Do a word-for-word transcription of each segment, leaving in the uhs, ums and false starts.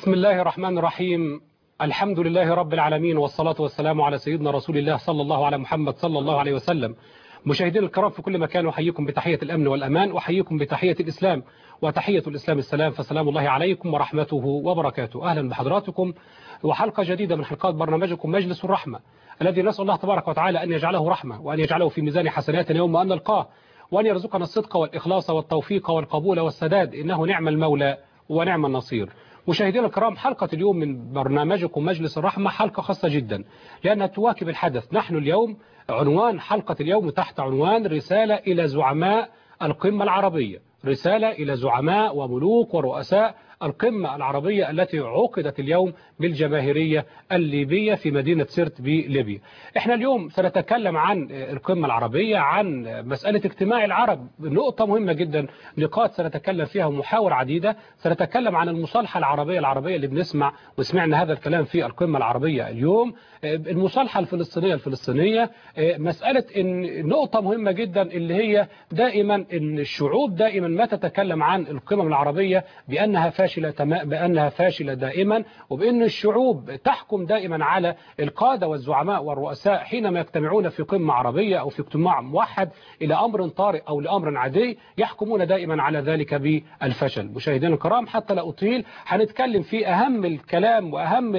بسم الله الرحمن الرحيم. الحمد لله رب العالمين، والصلاة والسلام على سيدنا رسول الله صلى الله على محمد صلى الله عليه وسلم. مشاهدين الكرام في كل مكان، أحييكم بتحية الأمن والأمان، وأحييكم بتحية الإسلام، وتحية الإسلام السلام، فسلام الله عليكم ورحمته وبركاته. أهلا بحضراتكم وحلقة جديدة من حلقات برنامجكم مجلس الرحمة، الذي نسأل الله تبارك وتعالى أن يجعله رحمة، وأن يجعله في ميزان حسناتنا يوم أن نلقاه، وأن يرزقنا الصدق والإخلاص والتوفيق والقبول والسداد، إنه نعم المولى ونعم النصير. مشاهدينا الكرام، حلقة اليوم من برنامجكم مجلس الرحمة حلقة خاصة جدا لأنها تواكب الحدث. نحن اليوم عنوان حلقة اليوم تحت عنوان رسالة إلى زعماء القمة العربية، رسالة إلى زعماء وملوك ورؤساء القمة العربية التي عقدت اليوم بالجماهيرية الليبية في مدينة سرت بليبيا. احنا اليوم سنتكلم عن القمة العربية، عن مسألة اجتماع العرب، نقطة مهمة جدا، نقاط سنتكلم فيها ومحاور عديدة. سنتكلم عن المصالحة العربية العربية اللي بنسمع وسمعنا هذا الكلام في القمة العربية اليوم، المصالحة الفلسطينية الفلسطينية، مسألة إن نقطة مهمة جدا اللي هي دائما إن الشعوب دائما ما تتكلم عن القمم العربية بأنها فاشلة بأنها فاشلة دائما، وبأن الشعوب تحكم دائما على القادة والزعماء والرؤساء حينما يجتمعون في قمة عربية أو في اجتماع موحد إلى أمر طارئ أو لأمر عادي، يحكمون دائما على ذلك بالفشل. مشاهدينا الكرام، حتى لا أطيل، هنتكلم في أهم الكلام وأهم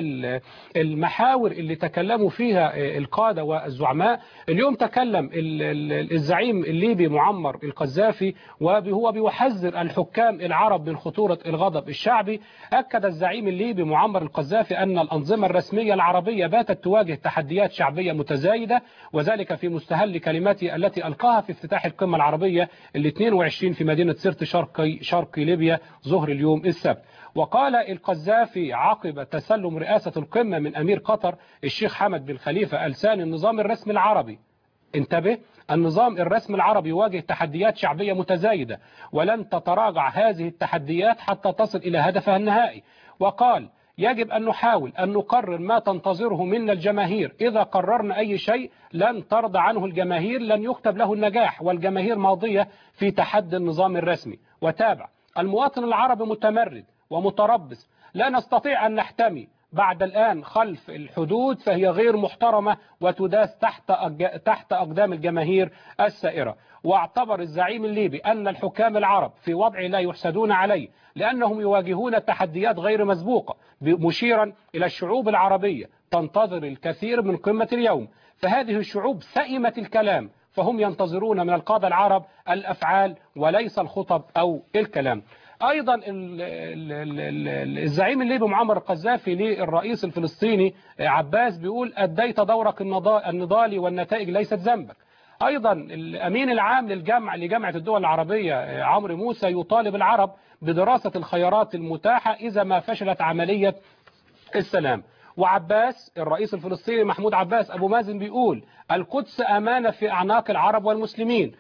المحاور اللي تكلموا فيها القادة والزعماء. اليوم تكلم الزعيم الليبي معمر القذافي وهو بيحذر الحكام العرب من خطورة الغضب الشعبي. أكد الزعيم الليبي معمر القذافي أن الأنظمة الرسمية العربية باتت تواجه تحديات شعبية متزايدة، وذلك في مستهل كلماته التي ألقاها في افتتاح القمة العربية الاثنين وعشرين في مدينة سرت شرقي شرق ليبيا ظهر اليوم السبت. وقال القذافي عقب تسلم رئاسة القمة من أمير قطر الشيخ حمد بن خليفة ألسان النظام الرسمي العربي، انتبه، النظام الرسمي العربي يواجه تحديات شعبية متزايدة، ولن تتراجع هذه التحديات حتى تصل إلى هدفها النهائي. وقال يجب أن نحاول أن نقرر ما تنتظره منا الجماهير، إذا قررنا أي شيء لن ترضى عنه الجماهير لن يكتب له النجاح، والجماهير ماضية في تحدي النظام الرسمي. وتابع المواطن العربي متمرد ومتربص، لا نستطيع أن نحتمي بعد الآن خلف الحدود، فهي غير محترمة وتداس تحت تحت أقدام الجماهير السائرة. واعتبر الزعيم الليبي أن الحكام العرب في وضع لا يحسدون عليه، لأنهم يواجهون تحديات غير مسبوقة، مشيرا إلى الشعوب العربية تنتظر الكثير من قمة اليوم، فهذه الشعوب سئمت الكلام، فهم ينتظرون من القادة العرب الأفعال وليس الخطب أو الكلام. أيضا الزعيم الليبي معمر القذافي للرئيس الفلسطيني عباس بيقول أديت دورك النضالي والنتائج ليست ذنبك. أيضا الأمين العام للجامعة لجامعة الدول العربية عمرو موسى يطالب العرب بدراسة الخيارات المتاحة إذا ما فشلت عملية السلام. وعباس الرئيس الفلسطيني محمود عباس أبو مازن بيقول القدس أمانة في أعناق العرب والمسلمين.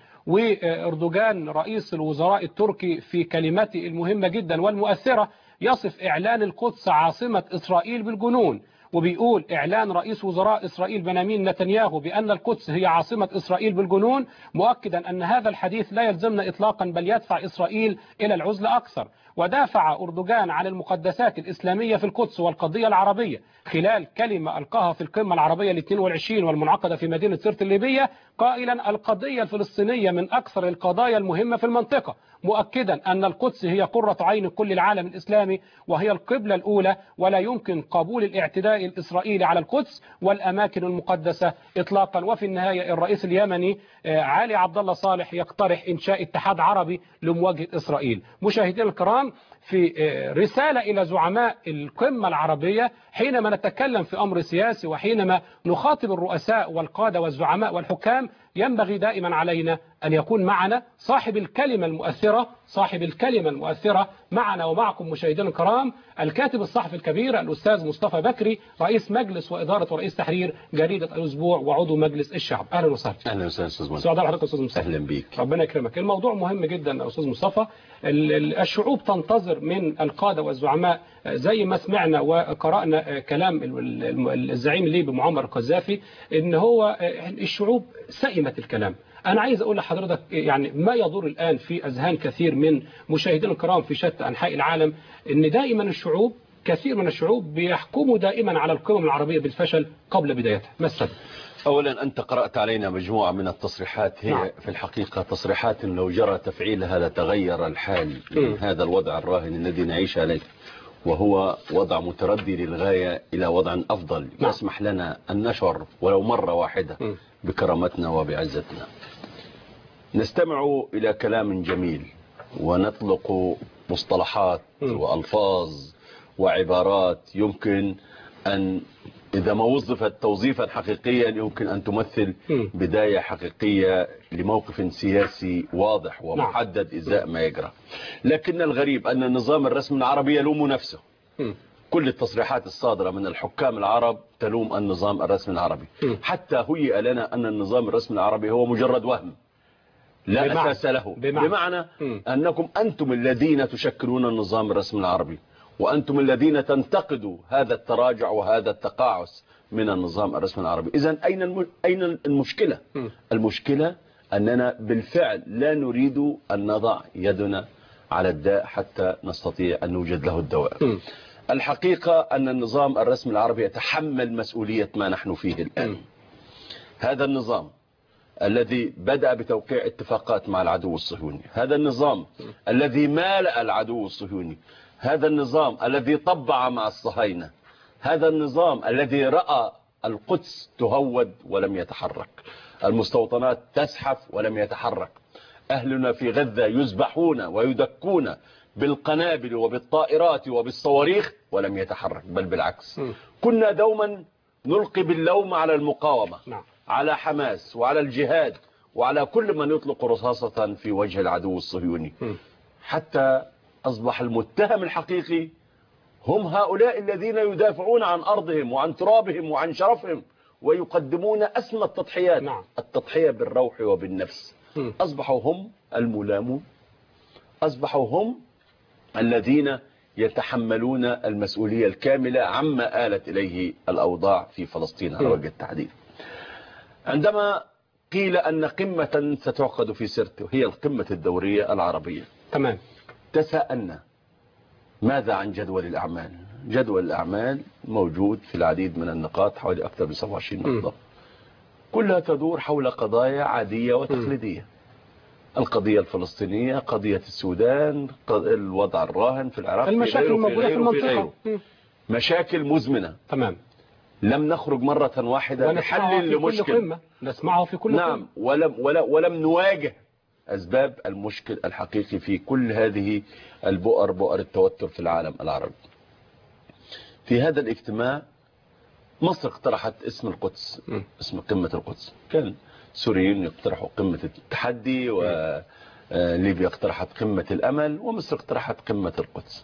وأردوغان رئيس الوزراء التركي في كلمته المهمة جدا والمؤثرة يصف إعلان القدس عاصمة إسرائيل بالجنون، وبيقول إعلان رئيس وزراء إسرائيل بنيامين نتنياهو بأن القدس هي عاصمة إسرائيل بالجنون، مؤكدا أن هذا الحديث لا يلزمنا إطلاقا بل يدفع إسرائيل إلى العزلة أكثر. ودافع أردوغان عن المقدسات الإسلامية في القدس والقضية العربية خلال كلمة ألقاها في القمة العربية الاثنين والعشرين والمنعقدة في مدينة سرت الليبية، قائلا القضية الفلسطينية من أكثر القضايا المهمة في المنطقة، مؤكدا أن القدس هي قرة عين كل العالم الإسلامي وهي القبلة الأولى، ولا يمكن قبول الاعتداء الإسرائيلي على القدس والأماكن المقدسة إطلاقا. وفي النهاية الرئيس اليمني علي عبد الله صالح يقترح إنشاء اتحاد عربي لمواجهة إسرائيل. مشاهدينا الكرام، في رسالة إلى زعماء القمة العربية حينما نتكلم في أمر سياسي وحينما نخاطب الرؤساء والقادة والزعماء والحكام، ينبغي دائما علينا أن يكون معنا صاحب الكلمة المؤثرة صاحب الكلمة المؤثرة معنا ومعكم مشاهدينا الكرام الكاتب الصحفي الكبير الأستاذ مصطفى بكري، رئيس مجلس وإدارة ورئيس تحرير جريدة الأسبوع وعضو مجلس الشعب. أهلا وسهلا. أهلا وسهلا أستاذ مصطفى. سعداء بحضرتك أستاذ مصطفى. أهلا بيك. ربنا يكرمك. الموضوع مهم جدا يا أستاذ مصطفى. الشعوب تنتظر من القادة والزعماء زي ما سمعنا وقرأنا كلام الزعيم الليبي معمر القذافي ان هو الشعوب سئمت الكلام. أنا عايز أقول لحضرتك يعني ما يدور الآن في أذهان كثير من مشاهدينا الكرام في شتى أنحاء العالم، إن دائما الشعوب كثير من الشعوب بيحكموا دائما على القمم العربية بالفشل قبل بدايتها. ما السبب؟ أولا أنت قرأت علينا مجموعة من التصريحات هي نعم. في الحقيقة تصريحات لو جرى تفعيلها لتغير الحال من م. هذا الوضع الراهن الذي نعيش عليه، وهو وضع متردي للغاية إلى وضع أفضل نعم. يسمح لنا أن نشعر ولو مرة واحدة م. بكرامتنا وبعزتنا. نستمع إلى كلام جميل ونطلق مصطلحات م. وألفاظ وعبارات يمكن أن إذا ما وظفت توظيفا حقيقيا يمكن أن تمثل بداية حقيقية لموقف سياسي واضح ومحدد إزاء ما يجرى. لكن الغريب أن النظام الرسمي العربي يلوم نفسه. كل التصريحات الصادرة من الحكام العرب تلوم النظام الرسمي العربي، حتى هيئ لنا أن النظام الرسمي العربي هو مجرد وهم لا بمعنى أساس له، بمعنى, بمعنى أنكم أنتم الذين تشكلون النظام الرسمي العربي، وأنتم الذين تنتقدوا هذا التراجع وهذا التقاعس من النظام الرسمي العربي. إذن أين أين المشكلة؟ المشكلة أننا بالفعل لا نريد أن نضع يدنا على الداء حتى نستطيع أن نوجد له الدواء. الحقيقة أن النظام الرسمي العربي يتحمل مسؤولية ما نحن فيه الآن. هذا النظام الذي بدأ بتوقيع اتفاقات مع العدو الصهيوني، هذا النظام الذي مالأ العدو الصهيوني، هذا النظام الذي طبع مع الصهاينة، هذا النظام الذي رأى القدس تهود ولم يتحرك، المستوطنات تزحف ولم يتحرك، أهلنا في غزة يذبحون ويدكون بالقنابل وبالطائرات وبالصواريخ ولم يتحرك، بل بالعكس. كنا دوما نلقي باللوم على المقاومة، على حماس وعلى الجهاد وعلى كل من يطلق رصاصة في وجه العدو الصهيوني، حتى أصبح المتهم الحقيقي هم هؤلاء الذين يدافعون عن أرضهم وعن ترابهم وعن شرفهم ويقدمون أسمى التضحيات، نعم. التضحية بالروح وبالنفس. م. أصبحوا هم الملامون، أصبحوا هم الذين يتحملون المسؤولية الكاملة عما آلت إليه الأوضاع في فلسطين على وجه التحديد. عندما قيل أن قمة ستعقد في سرته هي القمة الدورية العربية، تمام، تساءلنا ماذا عن جدول الأعمال؟ جدول الأعمال موجود في العديد من النقاط، حوالي أكثر من سبعة وعشرين نقطة، كلها تدور حول قضايا عادية وتقليدية. القضية الفلسطينية، قضية السودان، الوضع الراهن في العراق، المشاكل الموجودة في المنطقة، مشاكل مزمنة، تمام، لم نخرج مرة واحدة بحل لمشكل نسمعه في كل نعم قمة. ولم, ولم, ولم نواجه أسباب المشكل الحقيقي في كل هذه البؤر، بؤر التوتر في العالم العربي. في هذا الاجتماع مصر اقترحت اسم القدس، م. اسم قمة القدس. كان سوريين يقترحوا قمة التحدي، وليبيا اقترحت قمة الأمل، ومصر اقترحت قمة القدس.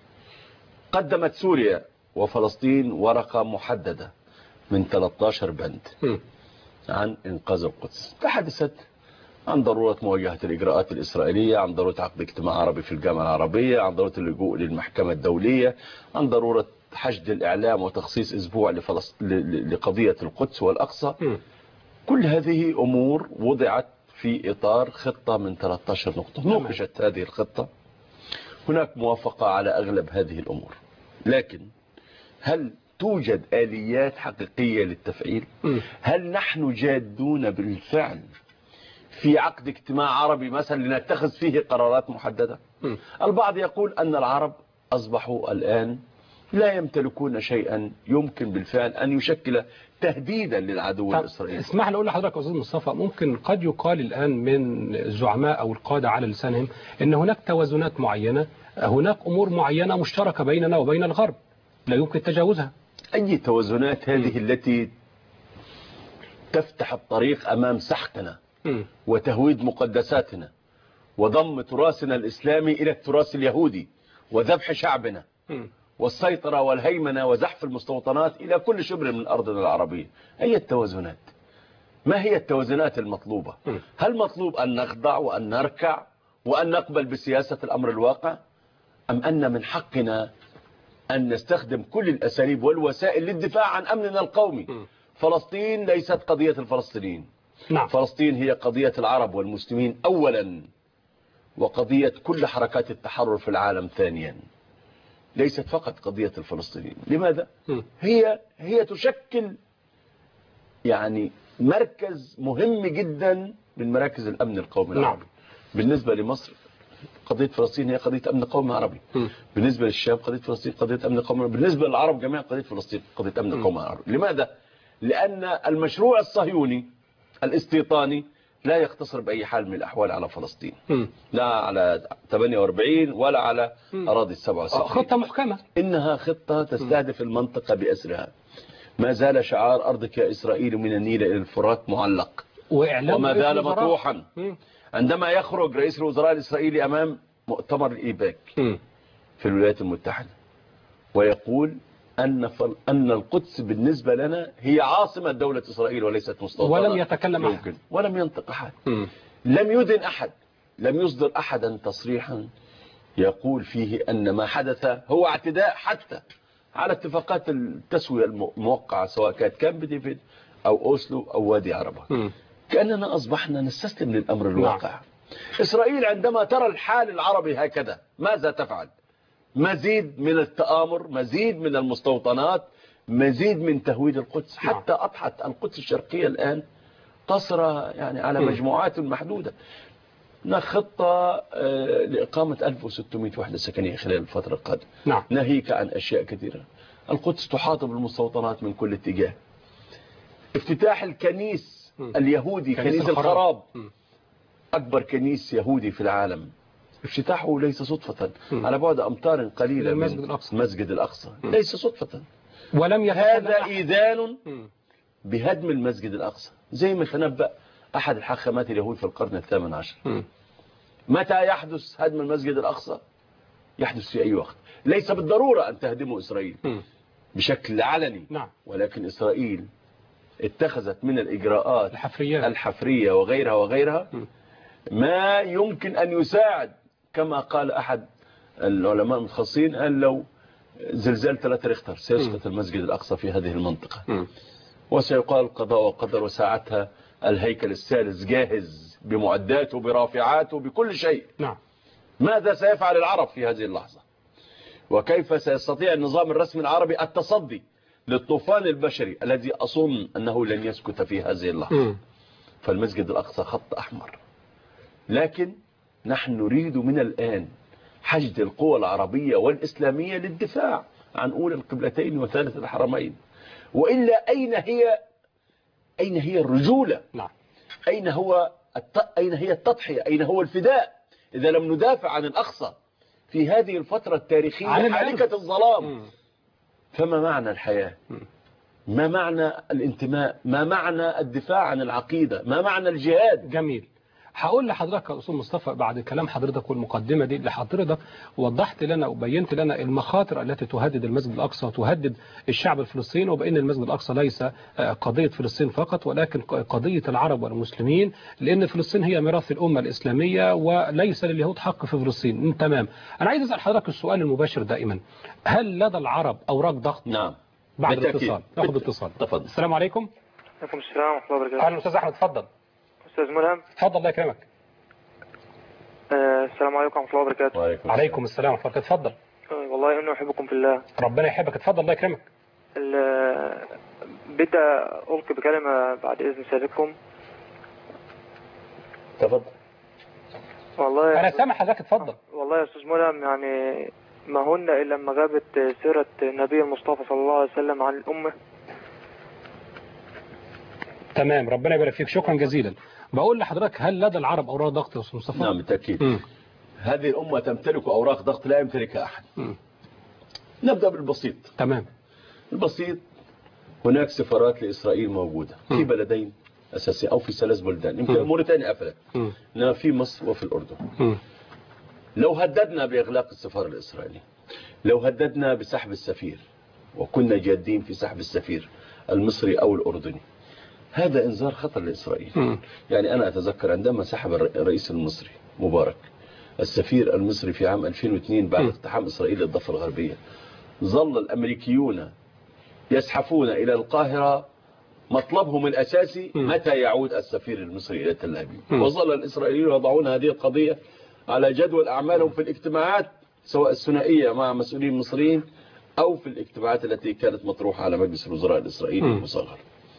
قدمت سوريا وفلسطين ورقة محددة من ثلاثة عشر بند م. عن إنقاذ القدس. تحدثت عن ضرورة مواجهة الإجراءات الإسرائيلية، عن ضرورة عقد اجتماع عربي في الجامعة العربية، عن ضرورة اللجوء للمحكمة الدولية، عن ضرورة حشد الإعلام وتخصيص أسبوع لفلس... لقضية القدس والأقصى. م. كل هذه أمور وضعت في إطار خطة من ثلاثة عشر نقطة، ناقشت هذه الخطة، هناك موافقة على أغلب هذه الأمور، لكن هل توجد آليات حقيقية للتفعيل؟ م. هل نحن جادون بالفعل في عقد اجتماع عربي مثلا لنتخذ فيه قرارات محددة؟ م. البعض يقول أن العرب أصبحوا الآن لا يمتلكون شيئا يمكن بالفعل أن يشكل تهديدا للعدو الإسرائيلي. اسمح لي أقول لحضرتك أستاذ مصطفى، ممكن قد يقال الآن من الزعماء أو القادة على لسانهم أن هناك توازنات معينة، هناك أمور معينة مشتركة بيننا وبين الغرب لا يمكن تجاوزها. أي توازنات هذه م. التي تفتح الطريق أمام سحقنا م. وتهويد مقدساتنا وضم تراثنا الإسلامي إلى التراث اليهودي وذبح شعبنا م. والسيطرة والهيمنة وزحف المستوطنات إلى كل شبر من أرضنا العربية. أي التوازنات؟ ما هي التوازنات المطلوبة؟ م. هل مطلوب أن نخضع وأن نركع وأن نقبل بسياسة الأمر الواقع، أم أن من حقنا أن نستخدم كل الأساليب والوسائل للدفاع عن أمننا القومي؟ م. فلسطين ليست قضية الفلسطينيين، نعم. فلسطين هي قضية العرب والمسلمين أولا، وقضية كل حركات التحرر في العالم ثانيا. ليست فقط قضية الفلسطينيين. لماذا؟ هي هي تشكل يعني مركز مهم جدا من مراكز الأمن القومي العربي. بالنسبة لمصر قضية فلسطين هي قضية أمن قومي عربي. بالنسبة للشام قضية فلسطين قضية أمن قومي عربي. بالنسبة للعرب جميعا قضية فلسطين قضية أمن قومي عربي. لماذا؟ لأن المشروع الصهيوني الاستيطاني لا يقتصر بأي حال من الأحوال على فلسطين، لا على ثمانية وأربعين ولا على أراضي السبعة وستين. خطة محكمة، إنها خطة تستهدف المنطقة بأسرها. ما زال شعار أرضك يا إسرائيل من النيل إلى الفرات معلق وما زال مطروحا. عندما يخرج رئيس الوزراء الإسرائيلي أمام مؤتمر الإيباك في الولايات المتحدة ويقول أن فل... أن القدس بالنسبة لنا هي عاصمة دولة إسرائيل وليست مستوطنة، ولم يتكلم أحد، ولم ينطق أحد، لم يدن أحد، لم يصدر أحدا تصريحا يقول فيه أن ما حدث هو اعتداء حتى على اتفاقات التسوية الموقعة سواء كانت كامب ديفيد أو أوسلو أو وادي عربة. كأننا أصبحنا نستسلم للأمر الواقع. نعم. إسرائيل عندما ترى الحال العربي هكذا ماذا تفعل؟ مزيد من التآمر، مزيد من المستوطنات، مزيد من تهويد القدس. حتى أضحت القدس الشرقية الآن قصر يعني على مجموعات محدودة. خطة لإقامة ألف وستمائة وحدة سكنية خلال الفترة القادمة. نعم. ناهيك عن أشياء كثيرة. القدس تحاط بالمستوطنات من كل اتجاه. افتتاح الكنيس اليهودي، كنيس الخراب، أكبر كنيس يهودي في العالم، افتتاحه ليس صدفة على بعد أمتار قليلة من المسجد الأقصى. مسجد الأقصى ليس صدفة. ولم هذا إيذان بهدم المسجد الأقصى زي ما تنبأ أحد الحاخامات اليهود في القرن الثامن عشر. متى يحدث هدم المسجد الأقصى؟ يحدث في أي وقت. ليس بالضرورة أن تهدمه إسرائيل بشكل علني. نعم. ولكن إسرائيل اتخذت من الإجراءات الحفرية, الحفرية وغيرها وغيرها ما يمكن أن يساعد. كما قال أحد العلماء المتخصصين قال لو زلزال ثلاثة ريختر سيسقط المسجد الأقصى في هذه المنطقة، وسيقال قضاء وقدر، وساعتها الهيكل الثالث جاهز بمعداته برافعاته بكل شيء. نعم. ماذا سيفعل العرب في هذه اللحظة؟ وكيف سيستطيع النظام الرسمي العربي التصدي للطوفان البشري الذي أظن أنه لن يسكت في هذه اللحظة؟ فالمسجد الأقصى خط أحمر. لكن نحن نريد من الآن حشد القوى العربية والإسلامية للدفاع عن أولى القبلتين وثالث الحرمين. وإلا أين هي أين هي الرجولة؟ نعم. أين هو الت... أين هي التضحية؟ أين هو الفداء إذا لم ندافع عن الأقصى في هذه الفترة التاريخية حالكة الظلام؟ م. فما معنى الحياة؟ م. ما معنى الانتماء؟ ما معنى الدفاع عن العقيدة؟ ما معنى الجهاد؟ جميل. هقول لحضرتك يا أستاذ مصطفى بعد كلام حضرتك والمقدمة دي لحضرتك وضحت لنا وبينت لنا المخاطر التي تهدد المسجد الأقصى وتهدد الشعب الفلسطيني، وبأن المسجد الأقصى ليس قضية فلسطين فقط ولكن قضية العرب والمسلمين، لأن فلسطين هي ميراث الأمة الإسلامية وليس لليهود حق في فلسطين. تمام. أنا عايز أسأل حضرتك السؤال المباشر دائما، هل لدى العرب أوراق ضغط؟ نعم. بعد الاتصال ناخد اتصال. تفضل. السلام عليكم. عليكم السلام ورحمة الله وبركاته. أهلا أستاذ أحمد، تفضل. أستاذ ملهم، تفضل الله يكرمك. آه السلام عليكم ورحمة الله وبركاته. وعليكم, عليكم السلام ورحمة الله. تفضل. آه والله إنه أحبكم في الله. ربنا يحبك. تفضل الله يكرمك. بدي ألقي بكلمة بعد إذن سيادتكم. تفضل. والله أنا سامح حضرتك. تفضل. والله يا أستاذ ملهم، يعني ما هن إلا لما غابت سيرة النبي المصطفى صلى الله عليه وسلم عن الأمة. تمام، ربنا يبارك فيك، شكرا جزيلا. بقول لحضرتك، هل لدى العرب أوراق ضغط يا أستاذ مصطفى؟ نعم بالتأكيد. م. هذه الأمة تمتلك أوراق ضغط لا يمتلكها أحد. م. نبدأ بالبسيط. تمام. البسيط، هناك سفارات لإسرائيل موجودة م. في بلدين أساسيين أو في ثلاث بلدان، يمكن موريتانيا قفلت، إنما في مصر وفي الأردن. م. لو هددنا بإغلاق السفارة الإسرائيلية، لو هددنا بسحب السفير وكنا جادين في سحب السفير المصري أو الأردني، هذا إنذار خطر لإسرائيل. م. يعني أنا أتذكر عندما سحب الرئيس المصري مبارك السفير المصري في عام ألفين واثنين بعد اقتحام إسرائيل الضفة الغربية، ظل الأمريكيون يزحفون إلى القاهرة مطلبهم الأساسي م. متى يعود السفير المصري إلى تل أبيب. وظل الإسرائيليون يضعون هذه القضية على جدول أعمالهم في الاجتماعات سواء الثنائية مع مسؤولين مصريين أو في الاجتماعات التي كانت مطروحة على مجلس الوزراء الإسرائيلي المصغر.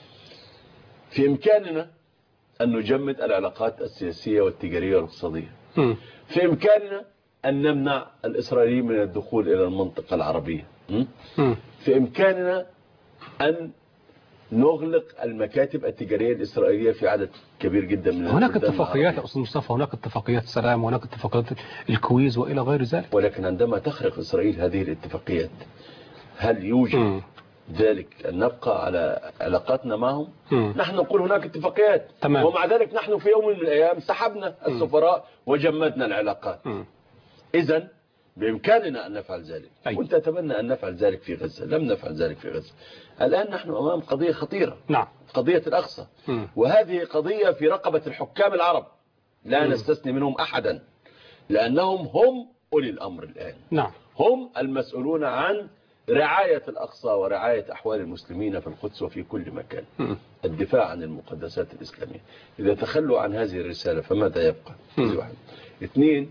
في إمكاننا أن نجمد العلاقات السياسية والتجارية والاقتصادية. في إمكاننا أن نمنع الإسرائيليين من الدخول إلى المنطقة العربية. في إمكاننا أن نغلق المكاتب التجارية الإسرائيلية في عدد كبير جدا من هناك اتفاقيات يا أستاذ مصطفى، هناك اتفاقيات سلام وهناك اتفاقيات الكويز وإلى غير ذلك. ولكن عندما تخرق إسرائيل هذه الاتفاقيات هل يوجد م. ذلك أن نبقى على علاقاتنا معهم؟ م. نحن نقول هناك اتفاقيات تمام. ومع ذلك نحن في يوم من الأيام سحبنا السفراء وجمدنا العلاقات. إذن بإمكاننا أن نفعل ذلك. أي. كنت أتمنى أن نفعل ذلك في غزة، لم نفعل ذلك في غزة. الآن نحن أمام قضية خطيرة. نعم. قضية الأقصى. م. وهذه قضية في رقبة الحكام العرب، لا م. نستثني منهم أحدا، لأنهم هم أولي الأمر الآن. نعم. هم المسؤولون عن رعاية الأقصى ورعاية أحوال المسلمين في القدس وفي كل مكان. م. الدفاع عن المقدسات الإسلامية. إذا تخلوا عن هذه الرسالة فماذا يبقى؟ م. واحد. اثنين،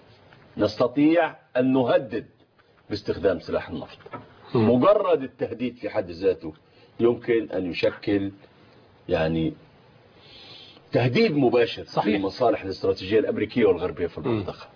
نستطيع أن نهدد باستخدام سلاح النفط. م. مجرد التهديد في حد ذاته يمكن أن يشكل يعني تهديد مباشر صحيح. للمصالح الاستراتيجية الأمريكية والغربية في المنطقة.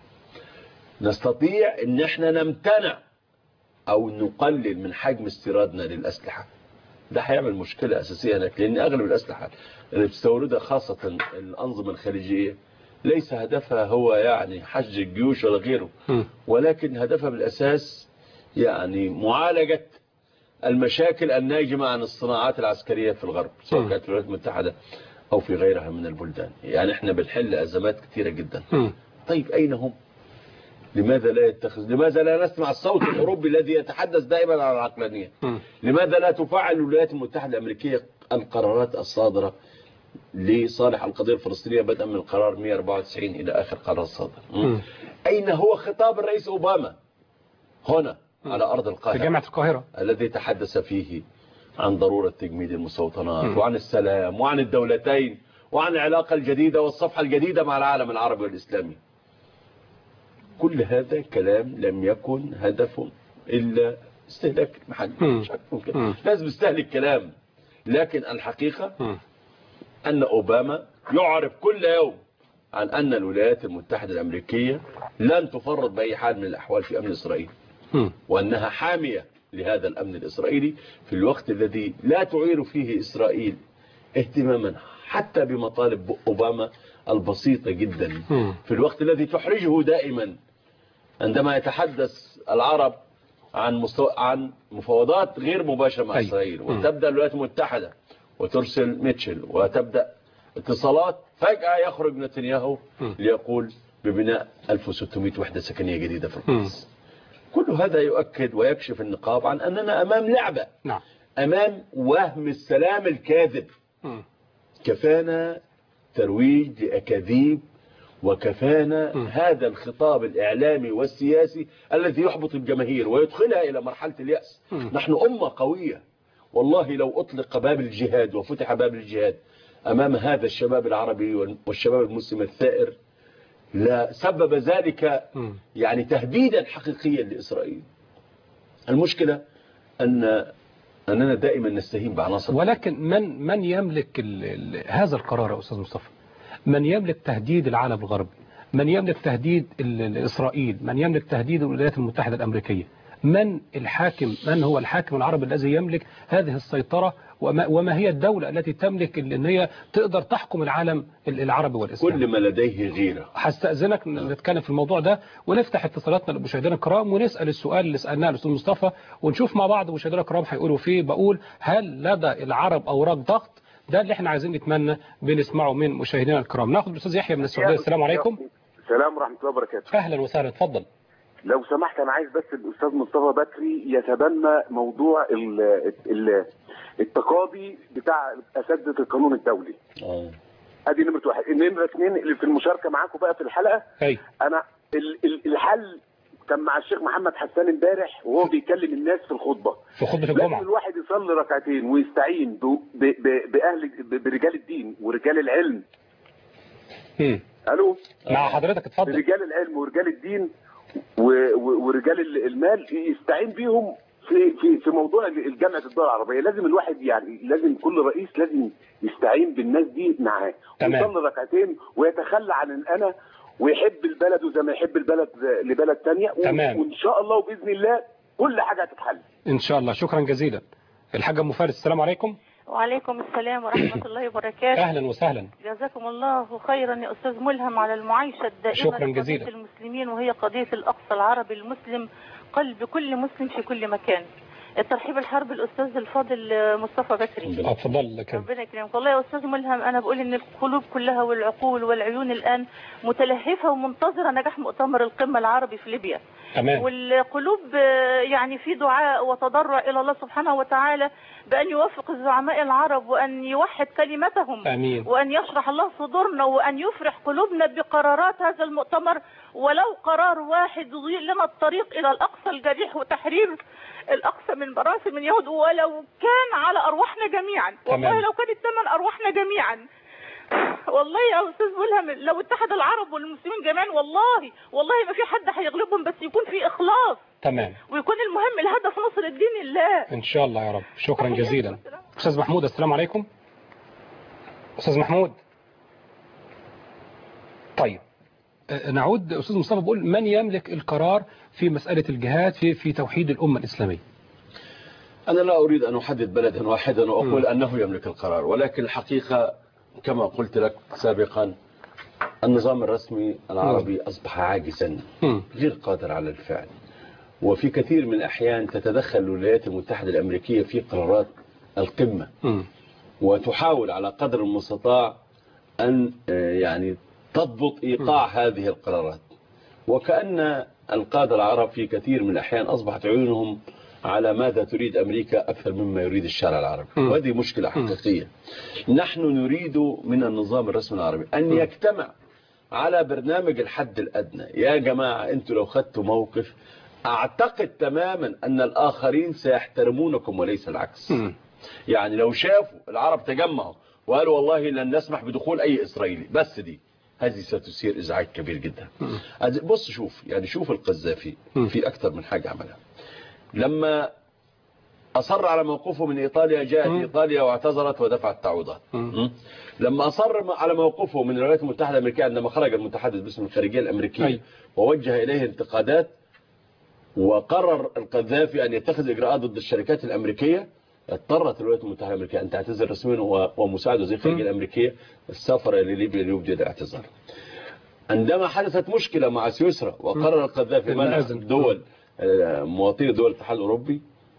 نستطيع أن احنا نمتنع أو نقلل من حجم استيرادنا للأسلحة. ده هيعمل مشكلة أساسية هناك، لأن أغلب الأسلحة اللي بتستوردها خاصة الأنظمة الخليجية ليس هدفها هو يعني حج الجيوش ولا غيره، ولكن هدفها بالأساس يعني معالجة المشاكل الناجمة عن الصناعات العسكرية في الغرب، سواء كانت في الولايات المتحدة أو في غيرها من البلدان. يعني احنا بنحل أزمات كثيرة جدا. طيب أين هم؟ لماذا لا يتخذ؟ لماذا لا نسمع الصوت الأوروبي الذي يتحدث دائما عن العقلانية؟ لماذا لا تفعل الولايات المتحدة الأمريكية القرارات الصادرة لصالح القضية الفلسطينية بدءا من القرار مئة وأربعة وتسعين إلى آخر قرار صادر؟ أين هو خطاب الرئيس أوباما هنا على أرض القاهرة في جامعة القاهرة الذي تحدث فيه عن ضرورة تجميد المستوطنات وعن السلام وعن الدولتين وعن العلاقة الجديدة والصفحة الجديدة مع العالم العربي والإسلامي؟ كل هذا كلام لم يكن هدفه إلا استهلاك محلي. لازم استهلك كلام، لكن الحقيقة م. أن أوباما يعرف كل يوم عن أن الولايات المتحدة الأمريكية لن تفرط بأي حال من الأحوال في أمن إسرائيل، م. وأنها حامية لهذا الأمن الإسرائيلي في الوقت الذي لا تعير فيه إسرائيل اهتماما حتى بمطالب أوباما البسيطة جدا، م. في الوقت الذي تحرجه دائما عندما يتحدث العرب عن مستو... عن مفاوضات غير مباشرة مع أي. إسرائيل، وتبدأ الولايات المتحدة وترسل ميتشل وتبدأ اتصالات، فجأة يخرج نتنياهو م. ليقول ببناء ألف وستمئة وحدة سكنية جديدة في القدس. كل هذا يؤكد ويكشف النقاب عن أننا أمام لعبة، نعم. أمام وهم السلام الكاذب. م. كفانا ترويج لأكاذيب، وكفانا م. هذا الخطاب الإعلامي والسياسي الذي يحبط الجماهير ويدخلها إلى مرحلة اليأس. م. نحن أمة قوية، والله لو أطلق باب الجهاد وفتح باب الجهاد أمام هذا الشباب العربي والشباب المسلم الثائر لا سبب ذلك م. يعني تهديدا حقيقيا لإسرائيل. المشكلة أن أننا دائما نستهين بعناصر، ولكن من من يملك ال ال هذا القرار يا أستاذ مصطفى؟ من يملك تهديد العالم الغربي؟ من يملك تهديد إسرائيل؟ من يملك تهديد الولايات المتحدة الأمريكية؟ من الحاكم؟ من هو الحاكم العربي الذي يملك هذه السيطرة؟ وما, وما هي الدولة التي تملك ان هي تقدر تحكم العالم العربي والإسلامي؟ كل ما لديه غيره. هستأذنك نتكلم في الموضوع ده ونفتح اتصالاتنا لمشاهدينا الكرام ونسأل السؤال اللي سألناه الأستاذ مصطفى ونشوف مع بعض مشاهدينا الكرام هيقولوا فيه. بقول هل لدى العرب أوراق ضغط؟ ده اللي احنا عايزين نتمنى بنسمعه من مشاهدينا الكرام. ناخد الأستاذ يحيى من السعودية. السلام عليكم. السلام ورحمة الله وبركاته. أهلا وسهلا، اتفضل. لو سمحت أنا عايز بس الأستاذ مصطفى بكري يتبنى موضوع ال ال التقاضي بتاع أساتذة القانون الدولي. اه ادي نمرة واحد. النمرة اثنين اللي في المشاركة معاكم بقى في الحلقة. أي. أنا ال ال الحل كان مع الشيخ محمد حسان امبارح وهو بيكلم الناس في الخطبة. في خطبة الجمعة. لازم الواحد يصلي ركعتين ويستعين بأهل برجال الدين ورجال العلم. امم الو مع حضرتك اتفضل. رجال العلم ورجال الدين ورجال المال يستعين بيهم في في في موضوع الجامعه الدول العربيه. لازم الواحد يعني لازم كل رئيس لازم يستعين بالناس دي معاه ويصلي ركعتين ويتخلى عن الانا ويحب البلد وزي ما يحب البلد لبلد ثانيه، وان شاء الله وباذن الله كل حاجه هتتحل ان شاء الله. شكرا جزيلا. الحاجه ام فارس، السلام عليكم. وعليكم السلام ورحمة الله وبركاته. أهلا وسهلا. جزاكم الله خيرا يا أستاذ ملهم على المعايشة الدائمة شكرا جزيلا. لقضية المسلمين، وهي قضية الأقصى العربي المسلم، قلب كل مسلم في كل مكان. الترحيب الحرب الأستاذ الفاضل مصطفى بكري. اتفضل لك. ربنا يكرمك. والله يا أستاذ ملهم أنا بقول إن القلوب كلها والعقول والعيون الآن متلهفة ومنتظرة نجاح مؤتمر القمة العربي في ليبيا. تمام. والقلوب يعني في دعاء وتضرع إلى الله سبحانه وتعالى بأن يوفق الزعماء العرب وأن يوحد كلمتهم. آمين. وأن يشرح الله صدورنا وأن يفرح قلوبنا بقرارات هذا المؤتمر، ولو قرار واحد يضيء لنا الطريق إلى الأقصى الجريح وتحرير الأقصى من براسم اليهود، ولو كان على أرواحنا جميعا. والله لو كان الثمن أرواحنا جميعا. والله يا أستاذ ملهم لو اتحد العرب والمسلمين جميعا والله والله ما في حد هيغلبهم، بس يكون في إخلاص. تمام. ويكون المهم الهدف نصر الدين الله إن شاء الله يا رب. شكرا جزيلا. أستاذ محمود، السلام عليكم. أستاذ محمود. طيب نعود. أستاذ مصطفى بيقول من يملك القرار في مسألة الجهاد في في توحيد الأمة الإسلامية؟ أنا لا أريد أن أحدد بلدا واحدا وأقول م. أنه يملك القرار، ولكن الحقيقة كما قلت لك سابقا النظام الرسمي العربي م. أصبح عاجزا غير قادر على الفعل، وفي كثير من الأحيان تتدخل الولايات المتحدة الأمريكية في قرارات القمة م. وتحاول على قدر المستطاع أن يعني تضبط إيقاع م. هذه القرارات، وكأن القادة العرب في كثير من الأحيان أصبحت عيونهم على ماذا تريد أمريكا أكثر مما يريد الشارع العربي، وهذه مشكلة حقيقية. نحن نريد من النظام الرسمي العربي أن يجتمع على برنامج الحد الأدنى. يا جماعة أنتوا لو خدتوا موقف أعتقد تماما أن الآخرين سيحترمونكم وليس العكس. يعني لو شافوا العرب تجمعوا وقالوا والله لن نسمح بدخول أي إسرائيلي، بس دي هذه ستثير إزعاج كبير جدا. بص شوف يعني شوف القذافي في أكثر من حاجة عملها. لما أصر على موقفه من إيطاليا جاءت إيطاليا واعتذرت ودفعت تعويضات. لما أصر على موقفه من الولايات المتحدة الأمريكية عندما خرج المتحدث باسم الخارجية الأمريكية ووجه إليه انتقادات، وقرر القذافي أن يتخذ إجراءات ضد الشركات الأمريكية، اضطرت الولايات المتحدة الأمريكية أن تعتذر رسميا ومساعد وزير الخارجية الأمريكية السفر إلى ليبيا ليبدي الاعتذار. عندما حدثت مشكلة مع سويسرا وقرر القذافي منع الدول مواطني دول الاتحاد الأوروبي،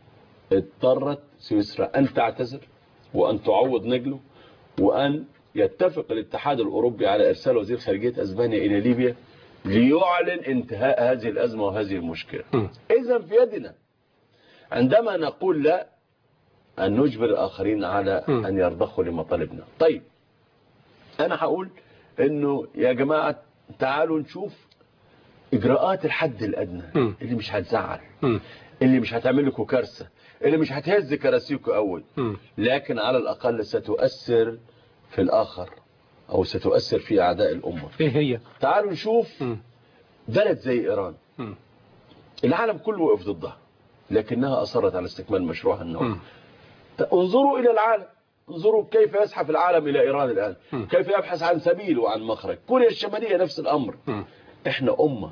اضطرت سويسرا أن تعتذر وأن تعوض نجله وأن يتفق الاتحاد الأوروبي على إرسال وزير خارجية أسبانيا إلى ليبيا ليعلن انتهاء هذه الأزمة وهذه المشكلة. إذن في يدنا عندما نقول لا أن نجبر الآخرين على أن يرضخوا لمطالبنا. طيب أنا هقول إنه يا جماعة تعالوا نشوف إجراءات الحد الأدنى م. اللي مش هتزعل م. اللي مش هتعمل لكم كارثة، اللي مش هتهز كراسيكم أول م. لكن على الأقل ستؤثر في الآخر أو ستؤثر في أعداء الأمة. إيه هي؟ تعالوا نشوف م. بلد زي إيران م. العالم كله وقف ضدها لكنها أصرت على استكمال مشروعها النووي. انظروا إلى العالم، انظروا كيف يزحف العالم إلى إيران الآن م. كيف يبحث عن سبيل وعن مخرج. كوريا الشمالية نفس الأمر. م. إحنا أمة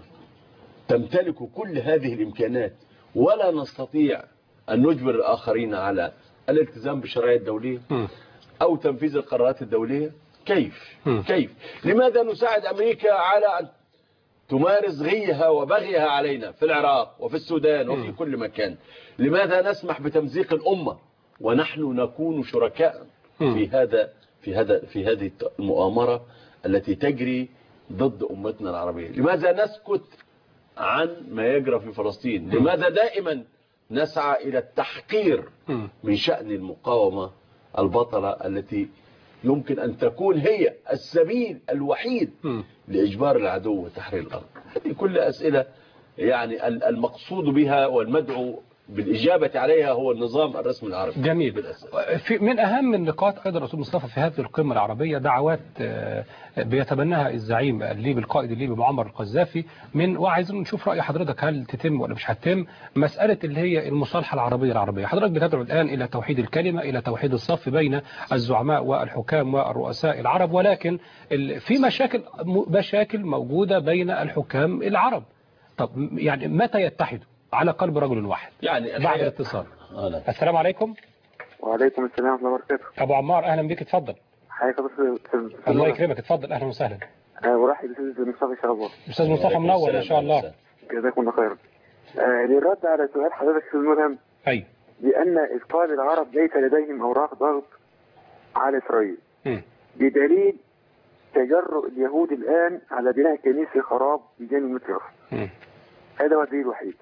تمتلك كل هذه الإمكانات ولا نستطيع أن نجبر الآخرين على الالتزام بالشرعية الدولية أو تنفيذ القرارات الدولية. كيف؟ كيف؟ لماذا نساعد أمريكا على أن تمارس غيها وبغيها علينا في العراق وفي السودان وفي كل مكان؟ لماذا نسمح بتمزيق الأمة ونحن نكون شركاء في هذا في هذا في هذه المؤامرة التي تجري ضد أمتنا العربية؟ لماذا نسكت عن ما يجرى في فلسطين؟ لماذا دائما نسعى إلى التحقير من شأن المقاومة البطلة التي يمكن أن تكون هي السبيل الوحيد لإجبار العدو وتحرير الأرض؟ هذه كل أسئلة يعني المقصود بها والمدعو بالإجابة عليها هو النظام الرسمي العربي. جميل. بالأساس. في من أهم النقاط أيضا أستاذ مصطفى في هذه القمة العربية دعوات بيتبناها الزعيم الليبي القائد الليبي معمر القذافي من وعايزين نشوف رأي حضرتك هل تتم ولا مش هتتم مسألة اللي هي المصالحة العربية العربية. حضرتك بتدعو الآن إلى توحيد الكلمة، إلى توحيد الصف بين الزعماء والحكام والرؤساء العرب، ولكن في مشاكل مشاكل موجودة بين الحكام العرب. طب يعني متى يتحدوا على قلب رجل واحد؟ يعني بعد الاتصال. آه السلام عليكم. وعليكم السلام ورحمة الله وبركاته. أبو عمار أهلا بك، اتفضل. حياك الله يكرمك، اتفضل أهلا وسهلا. ورحب بالأستاذ مصطفى إن شاء الله. أستاذ مصطفى منور إن شاء الله. جزاكم الله خيرا. للرد على سؤال حضرتك في الملهم، أي بأن إثقال العرب ليس لديهم أوراق ضغط على إسرائيل، م. بدليل تجرؤ اليهود الآن على بناء كنيسة خراب بجانب المترف. هذا هو الدليل الوحيد.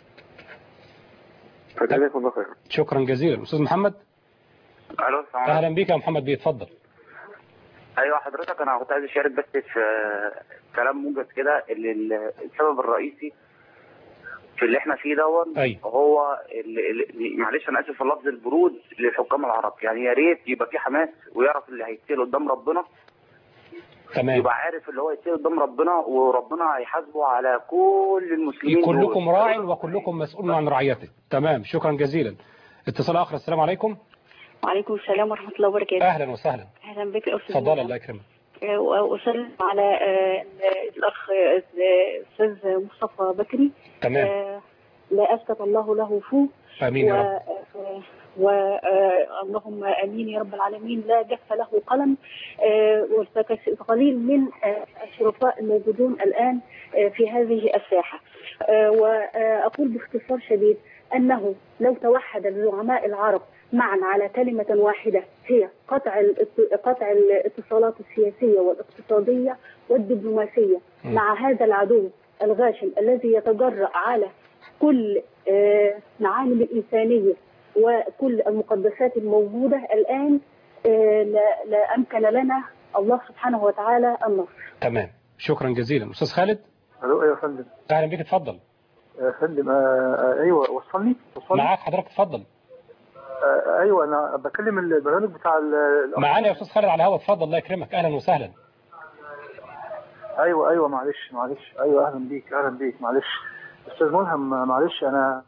فجزاكم الله خيرا. شكرا جزيلا. أستاذ محمد. الو السلام عليكم. أهلا بك يا محمد بيه، اتفضل. ايوه حضرتك، انا كنت عايز اشارك بس في كلام موجز كده، اللي السبب الرئيسي في اللي احنا فيه دون أي. هو اللي اللي معلش انا اسف في اللفظ، البرود للحكام العرب. يعني يا ريت يبقى في حماس ويعرف اللي هيتسال قدام ربنا، تمام، يبقى عارف اللي هو يتسال قدام ربنا، وربنا هيحاسبه على كل المسلمين. كلكم راع وكلكم مسؤول عن رعيته. تمام، شكرا جزيلا. اتصال آخر. السلام عليكم. وعليكم السلام ورحمة الله وبركاته. أهلا وسهلا. أهلا بك أستاذ. تفضل، الله يكرمك. وأسلم على الأخ الأستاذ مصطفى بكري. تمام. لا أسكت الله له فوق. آمين يا رب. واللهم امين يا رب العالمين. لا جف له قلم، قليل من الشرفاء الموجودون الان في هذه الساحه. واقول باختصار شديد انه لو توحد الزعماء العرب معا على كلمه واحده هي قطع قطع الاتصالات السياسيه والاقتصاديه والدبلوماسيه م. مع هذا العدو الغاشم الذي يتجرأ على كل معالم الانسانيه وكل المقدسات الموجودة الآن، لا, لا أمكن لنا الله سبحانه وتعالى النصر. تمام، شكرا جزيلا. أستاذ خالد. ألو يا فندم. أهلا بك، اتفضل. يا فندم. آه أيوة، وصلني وصلني معاك حضرتك، اتفضل. آه أيوة، أنا بكلم البرنامج بتاع معانا يا أستاذ خالد على الهواء، اتفضل الله يكرمك، أهلا وسهلا. أيوة أيوة معلش معلش أيوة أهلا بيك أهلا بيك معلش أستاذ ملهم، معلش أنا.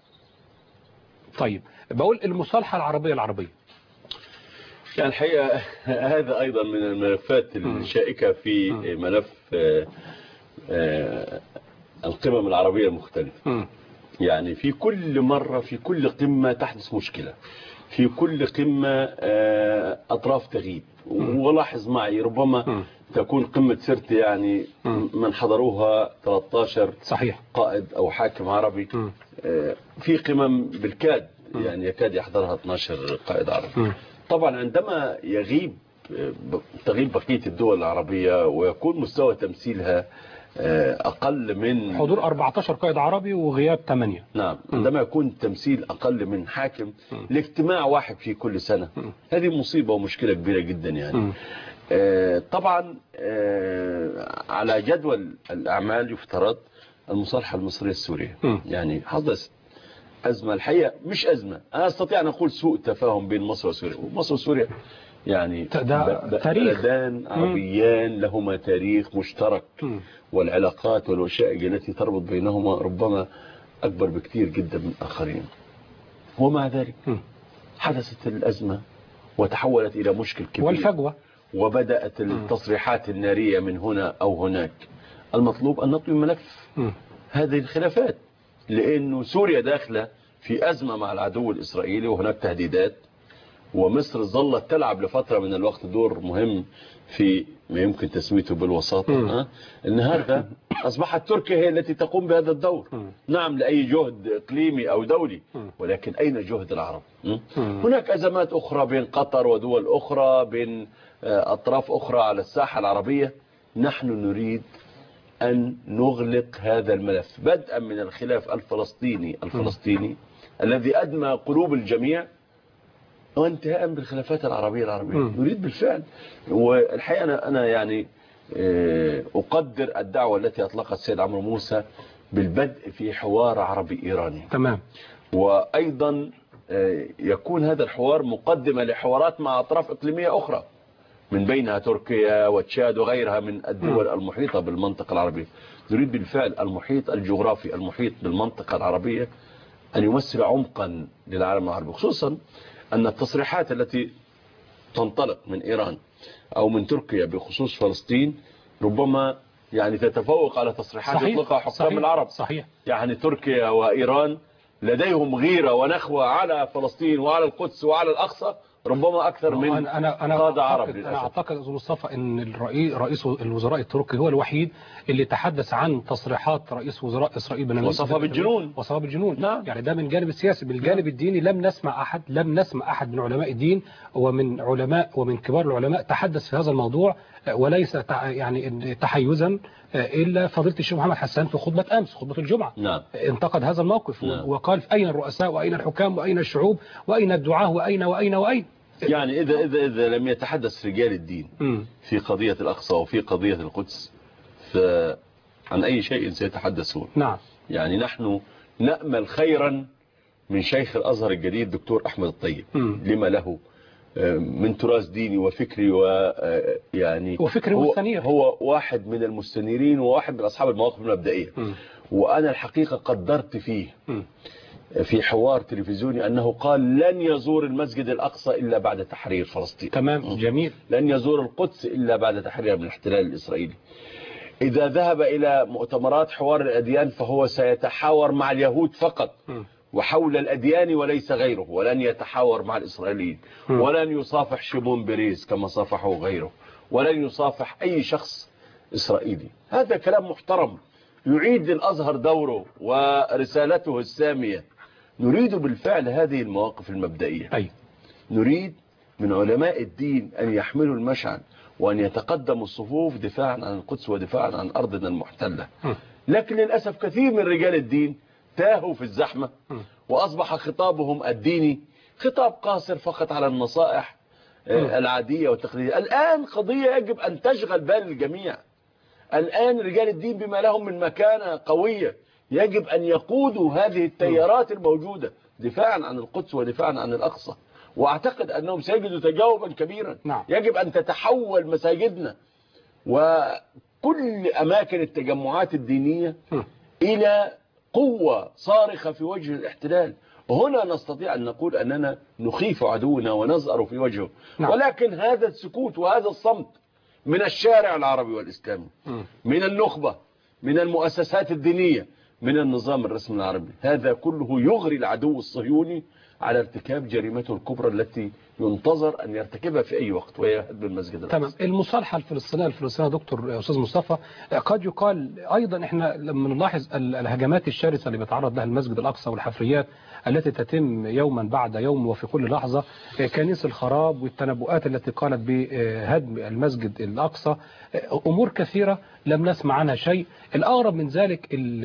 طيب، بقول المصالحة العربية العربية. يعني الحقيقة هذا أيضا من الملفات الشائكة في ملف القمم العربية المختلفة. يعني في كل مرة في كل قمة تحدث مشكلة، في كل قمة أطراف تغيب. ولاحظ معي ربما تكون قمة سرت يعني من حضروها ثلاثة عشر صحيح قائد أو حاكم عربي. في قمم بالكاد يعني يكاد يحضرها اثني عشر قائد عربي. طبعا عندما يغيب تغيب بقية الدول العربية ويكون مستوى تمثيلها أقل من حضور أربعة عشر قائد عربي وغياب ثمانية. نعم، عندما يكون تمثيل أقل من حاكم لاجتماع واحد في كل سنة، هذه مصيبة ومشكلة كبيرة جدا يعني. طبعا على جدول الأعمال يفترض المصالحة المصرية السورية. يعني حدث أزمة، الحقيقة مش أزمة، أنا أستطيع أن أقول سوء تفاهم بين مصر وسوريا. ومصر وسوريا يعني بلدان عربيان لهما تاريخ مشترك، والعلاقات والوشائج التي تربط بينهما ربما أكبر بكثير جدا من الآخرين. ومع ذلك حدثت الأزمة وتحولت إلى مشكل كبير والفجوة، وبدأت التصريحات النارية من هنا أو هناك. المطلوب أن نطوي ملف هذه الخلافات، لأنه سوريا داخلة في أزمة مع العدو الإسرائيلي وهناك تهديدات، ومصر ظلت تلعب لفترة من الوقت دور مهم في ما يمكن تسميته بالوساطة. النهاردة أصبحت تركيا هي التي تقوم بهذا الدور. نعم، لأي جهد إقليمي أو دولي، ولكن أين جهد العرب؟ هناك أزمات أخرى بين قطر ودول أخرى، بين أطراف أخرى على الساحة العربية. نحن نريد أن نغلق هذا الملف بدءا من الخلاف الفلسطيني الفلسطيني الذي أدمى قلوب الجميع، وانتهاء بالخلافات العربية العربية. نريد بالفعل. والحقيقة أنا, أنا يعني أقدر الدعوة التي أطلقها السيد عمرو موسى بالبدء في حوار عربي إيراني. تمام. وأيضا يكون هذا الحوار مقدمة لحوارات مع أطراف إقليمية أخرى من بينها تركيا وتشاد وغيرها من الدول المحيطة بالمنطقة العربية. نريد بالفعل المحيط الجغرافي المحيط بالمنطقة العربية أن يمثل عمقا للعالم العربي، خصوصا أن التصريحات التي تنطلق من إيران أو من تركيا بخصوص فلسطين ربما يعني تتفوق على تصريحات يطلقها حكام صحيح العرب. صحيح. يعني تركيا وإيران لديهم غيرة ونخوة على فلسطين وعلى القدس وعلى الأقصى ربما أكثر من أنا أنا أنا قادة عرب. أنا أعتقد أستاذ مصطفى أن الرئيس رئيس الوزراء التركي هو الوحيد اللي تحدث عن تصريحات رئيس وزراء إسرائيل بنيامين وصفها بالجنون. وصفها بالجنون. نعم. يعني ده من الجانب السياسي. بالجانب الديني لم نسمع أحد لم نسمع أحد من علماء الدين ومن علماء ومن كبار العلماء تحدث في هذا الموضوع، وليس يعني تحيزا إلا فضيلة الشيخ محمد حسان في خطبة أمس خطبة الجمعة. نعم. انتقد هذا الموقف. نعم. وقال أين الرؤساء وأين الحكام وأين الشعوب وأين الدعاة وأين وأين وأين. يعني إذا إذا إذا لم يتحدث رجال الدين م. في قضية الأقصى وفي قضية القدس فعن أي شيء سيتحدثون. نعم. يعني نحن نأمل خيرا من شيخ الأزهر الجديد دكتور أحمد الطيب م. لما له من تراث ديني وفكري ويعني وفكري هو, مستنير. هو واحد من المستنيرين وواحد من أصحاب المواقف المبدئية. م. وأنا الحقيقة قدرت فيه م. في حوار تلفزيوني أنه قال لن يزور المسجد الأقصى إلا بعد تحرير فلسطين. تمام. جميل. لن يزور القدس إلا بعد تحريرها من الاحتلال الإسرائيلي. إذا ذهب إلى مؤتمرات حوار الأديان فهو سيتحاور مع اليهود فقط م. وحول الأديان وليس غيره، ولن يتحاور مع الإسرائيليين م. ولن يصافح شيمون بيريز كما صافحه غيره، ولن يصافح أي شخص إسرائيلي. هذا كلام محترم يعيد للأزهر دوره ورسالته السامية. نريد بالفعل هذه المواقف المبدئية. أي. نريد من علماء الدين أن يحملوا المشعل وأن يتقدموا الصفوف دفاعا عن القدس ودفاعا عن أرضنا المحتلة. م. لكن للأسف كثير من رجال الدين تاهوا في الزحمة م. وأصبح خطابهم الديني خطاب قاصر فقط على النصائح م. العادية والتقليدية. الآن قضية يجب أن تشغل بال الجميع. الآن رجال الدين بما لهم من مكانة قوية يجب أن يقودوا هذه التيارات الموجودة دفاعا عن القدس ودفاعا عن الأقصى، وأعتقد أنهم سيجدوا تجاوبا كبيرا. نعم. يجب أن تتحول مساجدنا وكل أماكن التجمعات الدينية م. إلى قوة صارخة في وجه الاحتلال. وهنا نستطيع أن نقول أننا نخيف عدونا ونزأر في وجهه. نعم. ولكن هذا السكوت وهذا الصمت من الشارع العربي والإسلامي م. من النخبة من المؤسسات الدينية من النظام الرسمي العربي، هذا كله يغري العدو الصهيوني على ارتكاب جريمته الكبرى التي ينتظر أن يرتكبها في أي وقت وهي هدم المسجد الأقصى. تمام. المصالحة الفلسطينية الفلسطينية دكتور أستاذ مصطفى قد يقال أيضا إحنا لما نلاحظ الهجمات الشرسة اللي بيتعرض لها المسجد الأقصى والحفريات التي تتم يوما بعد يوم وفي كل لحظة، كنيس الخراب والتنبؤات التي قالت بهدم المسجد الأقصى، أمور كثيرة لم نسمع عنها شيء. الأغرب من ذلك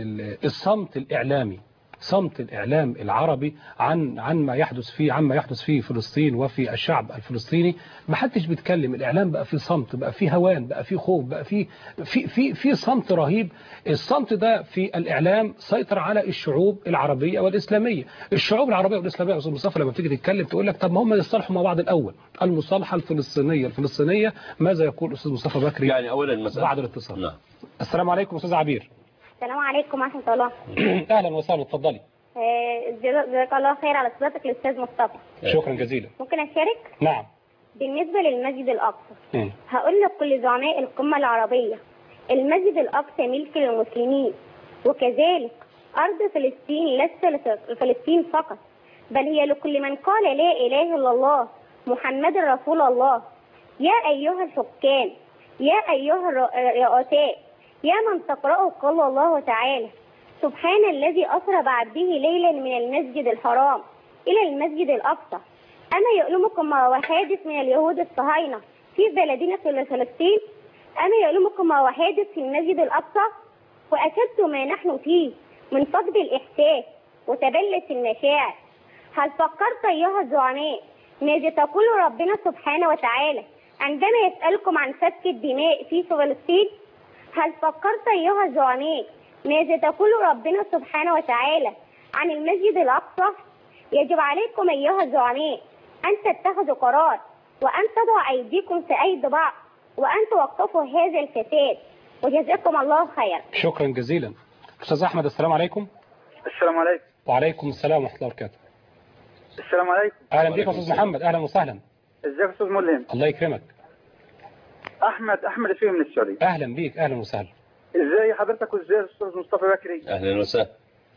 الصمت الإعلامي، صمت الإعلام العربي عن عن ما يحدث فيه عن ما يحدث في فلسطين وفي الشعب الفلسطيني. ما حدش بيتكلم. الإعلام بقى فيه صمت، بقى فيه هوان، بقى فيه خوف، بقى فيه في في في صمت رهيب. الصمت ده في الإعلام سيطر على الشعوب العربية والإسلامية. الشعوب العربية والإسلامية يا أستاذ مصطفى لما بتيجي تتكلم تقول لك طب ما هم يصالحوا مع بعض الأول. المصالحة الفلسطينية الفلسطينية ماذا يقول أستاذ مصطفى بكري؟ يعني أولا المسألة بعد الاتصال. لا. السلام عليكم أستاذ عبير. السلام عليكم ورحمة الله. أهلا وسهلا، اتفضلي. جزاك الله خير على صداقتك الأستاذ مصطفى. شكرا جزيلا. ممكن أشارك؟ نعم. بالنسبة للمسجد الأقصى م. هقول لكل زعماء القمة العربية المسجد الأقصى ملك للمسلمين، وكذلك أرض فلسطين ليست لفلسطين فقط بل هي لكل من قال لا إله إلا الله محمد رسول الله. يا أيها الحكام، يا أيها الرؤساء، يا من تقرأوا قال الله تعالى سبحان الذي أسرى بعبده ليلا من المسجد الحرام إلى المسجد الأقصى. أما يؤلمكم ما هو حادث من اليهود الصهاينة في بلدنا في فلسطين؟ أما يؤلمكم ما هو حادث في المسجد الأقصى؟ وأشد ما نحن فيه من فقد الإحساس وتبلد المشاعر. هل فكرت أيها الزعماء ماذا تقول ربنا سبحانه وتعالى عندما يسألكم عن سفك الدماء في فلسطين؟ هل فكرت أيها الزعماء ماذا تقول ربنا سبحانه وتعالى عن المسجد الأقصى، يجب عليكم أيها الزعماء أن تتخذوا قرار وأن تضعوا أيديكم في أيدي بعض وأن توقفوا هذا الفساد، وجزاكم الله خيرا. شكرا جزيلا. أستاذ أحمد السلام عليكم. السلام عليكم. وعليكم السلام ورحمة الله وبركاته. السلام عليكم. أهلا بك أستاذ محمد، أهلا وسهلا. ازيك يا أستاذ ملهم؟ الله يكرمك. أحمد أحمد الفيوم من السعودية. أهلا بيك، أهلا وسهلا. ازاي حضرتك وازاي الأستاذ مصطفى بكري؟ أهلا وسهلا.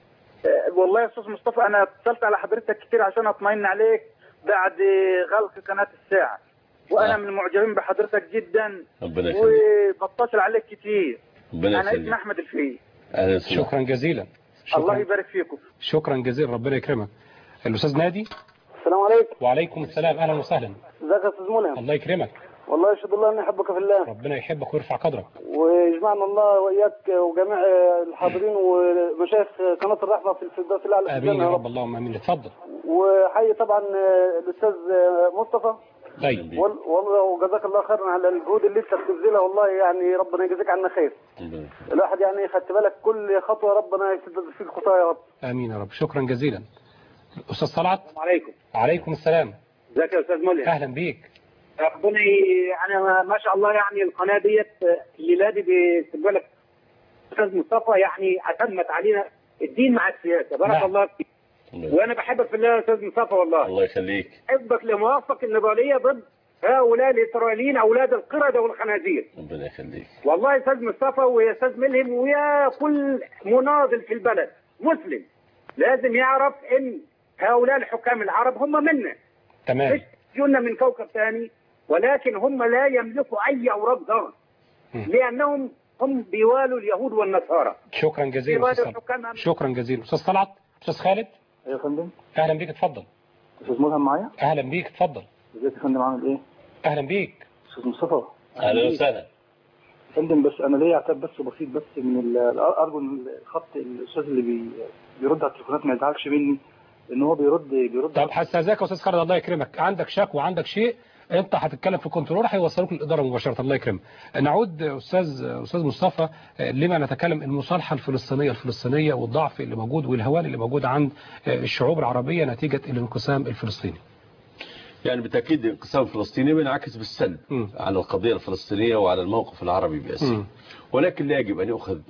أه والله يا أستاذ مصطفى أنا اتصلت على حضرتك كتير عشان أطمئن عليك بعد غلق قناة الساعة، وأنا آه. من المعجبين بحضرتك جدا. ربنا يخليك. وبتصل عليك كتير. ربنا أنا اسمي أحمد الفيوم. أهلا. شكرا جزيلا. شكرا. الله يبارك فيكم. شكرا جزيلا، ربنا يكرمك. الأستاذ نادي. السلام عليكم. وعليكم السلام، أهلا وسهلا. ازيك يا أستاذ ملهم؟ الله يكرمك. والله يشهد الله اني احبك في الله. ربنا يحبك ويرفع قدرك. ويجمعنا الله واياك وجميع الحاضرين ومشايخ قناه الرحمه في الفردوس الاعلى. امين يا رب، اللهم امين. اتفضل. وحي طبعا الاستاذ مصطفى. طيب. والله وجزاك الله خيرا على الجهود اللي انت بتبذلها، والله يعني ربنا يجزيك عنا خير. الواحد يعني خدت بالك كل خطوه ربنا يسدد فيك خطايا يا رب. امين يا رب. شكرا جزيلا. استاذ طلعت. السلام عليكم. وعليكم السلام. ازيك يا استاذ ملهم؟ اهلا بيك. ربنا يعني ما شاء الله يعني القناه ديت الليله دي باستقبالك استاذ مصطفى يعني اتمت علينا الدين مع السياسه. بارك لا. الله فيك. وانا بحبك في الله يا استاذ مصطفى والله. الله يخليك. احبك لموافق النضاليه ضد هؤلاء الاسرائيليين اولاد القرده والخنازير. ربنا يخليك. والله يا استاذ مصطفى ويا استاذ ملهم ويا كل مناضل في البلد مسلم لازم يعرف ان هؤلاء الحكام العرب هم منا. تمام. مش جونا من كوكب ثاني، ولكن هم لا يملكوا أي أوراق ضغط لأنهم هم بيوالوا اليهود والنصارى. شكرا جزيلا أستاذ. شكرا جزيلا. أستاذ طلعت. أستاذ خالد. أيوة يا فندم. أهلا بيك، اتفضل. أستاذ ملهم معايا؟ أهلا بيك، اتفضل. ازيك يا فندم، عامل إيه؟ أهلا بيك. أستاذ مصطفى. أهلا وسهلا. فندم بس أنا ليا عتاب بس بسيط بس من أرجو إن الخط الأستاذ اللي بي بيرد على التليفونات ما يزعلش مني، إن هو بيرد بيرد. طب هستأذنك يا أستاذ خالد، الله يكرمك. عندك شكوى وعندك شيء انت هتتكلم في كنترول هيوصلوك للاداره مباشره. الله يكرمك. نعود استاذ استاذ مصطفى لما نتكلم المصالحه الفلسطينيه الفلسطينيه والضعف اللي موجود والهوان اللي موجود عند الشعوب العربيه نتيجه الانقسام الفلسطيني. يعني بالتاكيد الانقسام الفلسطيني بينعكس بالسلب م. على القضيه الفلسطينيه وعلى الموقف العربي باسيا، ولكن لا يجب ان يؤخذ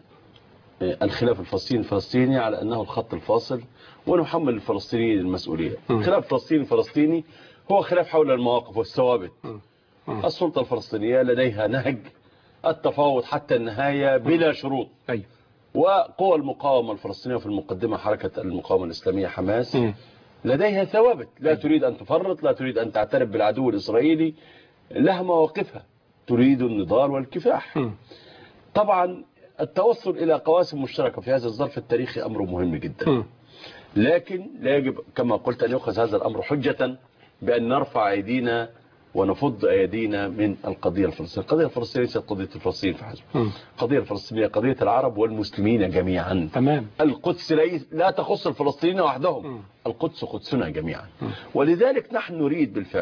الخلاف الفلسطيني الفلسطيني على انه الخط الفاصل ونحمل الفلسطينيين المسؤوليه. الخلاف الفلسطيني الفلسطيني هو خلاف حول المواقف والثوابت. السلطة الفلسطينية لديها نهج التفاوض حتى النهاية بلا شروط. أي. وقوى المقاومة الفلسطينية في المقدمة حركة المقاومة الإسلامية حماس لديها ثوابت، لا تريد أن تفرط، لا تريد أن تعترف بالعدو الإسرائيلي، لها مواقفها، تريد النضال والكفاح. طبعا التوصل إلى قواسم مشتركة في هذا الظرف التاريخي أمر مهم جدا، لكن لا يجب كما قلت أن يؤخذ هذا الأمر حجة بأن نرفع أيدينا ونفض أيدينا من القضية الفلسطينية. القضية الفلسطينية ليست قضية الفلسطين فحسب، القضية الفلسطينية قضية العرب والمسلمين جميعا. تمام. القدس لا تخص الفلسطينيين وحدهم، م. القدس قدسنا جميعا. م. ولذلك نحن نريد بالفعل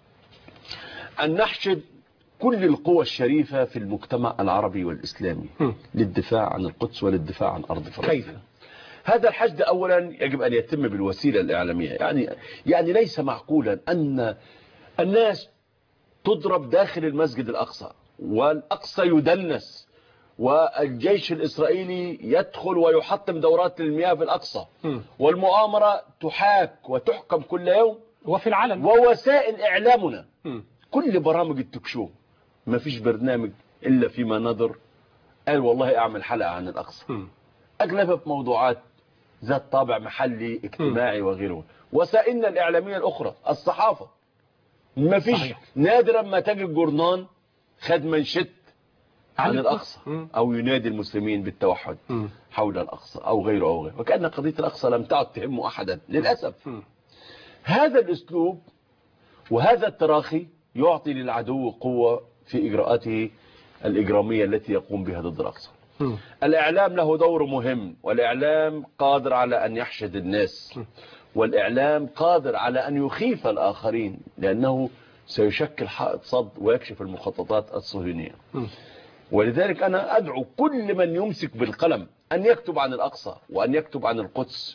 أن نحشد كل القوى الشريفة في المجتمع العربي والإسلامي م. للدفاع عن القدس وللدفاع عن أرض فلسطين. كيف؟ هذا الحشد أولا يجب أن يتم بالوسيلة الإعلامية. يعني يعني ليس معقولا أن الناس تضرب داخل المسجد الأقصى والأقصى يدنس والجيش الإسرائيلي يدخل ويحطم دورات المياه في الأقصى والمؤامرة تحاك وتحكم كل يوم وفي العلن ووسائل إعلامنا كل برامج التوكشو ما فيش برنامج إلا فيما نظر قال والله أعمل حلقة عن الأقصى، أغلبها في موضوعات ذات طابع محلي اجتماعي وغيره. وسائلنا الإعلامية الأخرى الصحافة ما فيش، نادرا ما تجد جورنان خد منشط عن الأقصى أو ينادي المسلمين بالتوحد حول الأقصى أو غيره أو غيره، وكأن قضية الأقصى لم تعد تهم أحدا للأسف. هذا الأسلوب وهذا التراخي يعطي للعدو قوة في إجراءاته الإجرامية التي يقوم بها ضد الأقصى. الإعلام له دور مهم، والإعلام قادر على أن يحشد الناس، والإعلام قادر على أن يخيف الآخرين لأنه سيشكل حائط صد ويكشف المخططات الصهيونية. ولذلك أنا أدعو كل من يمسك بالقلم أن يكتب عن الأقصى وأن يكتب عن القدس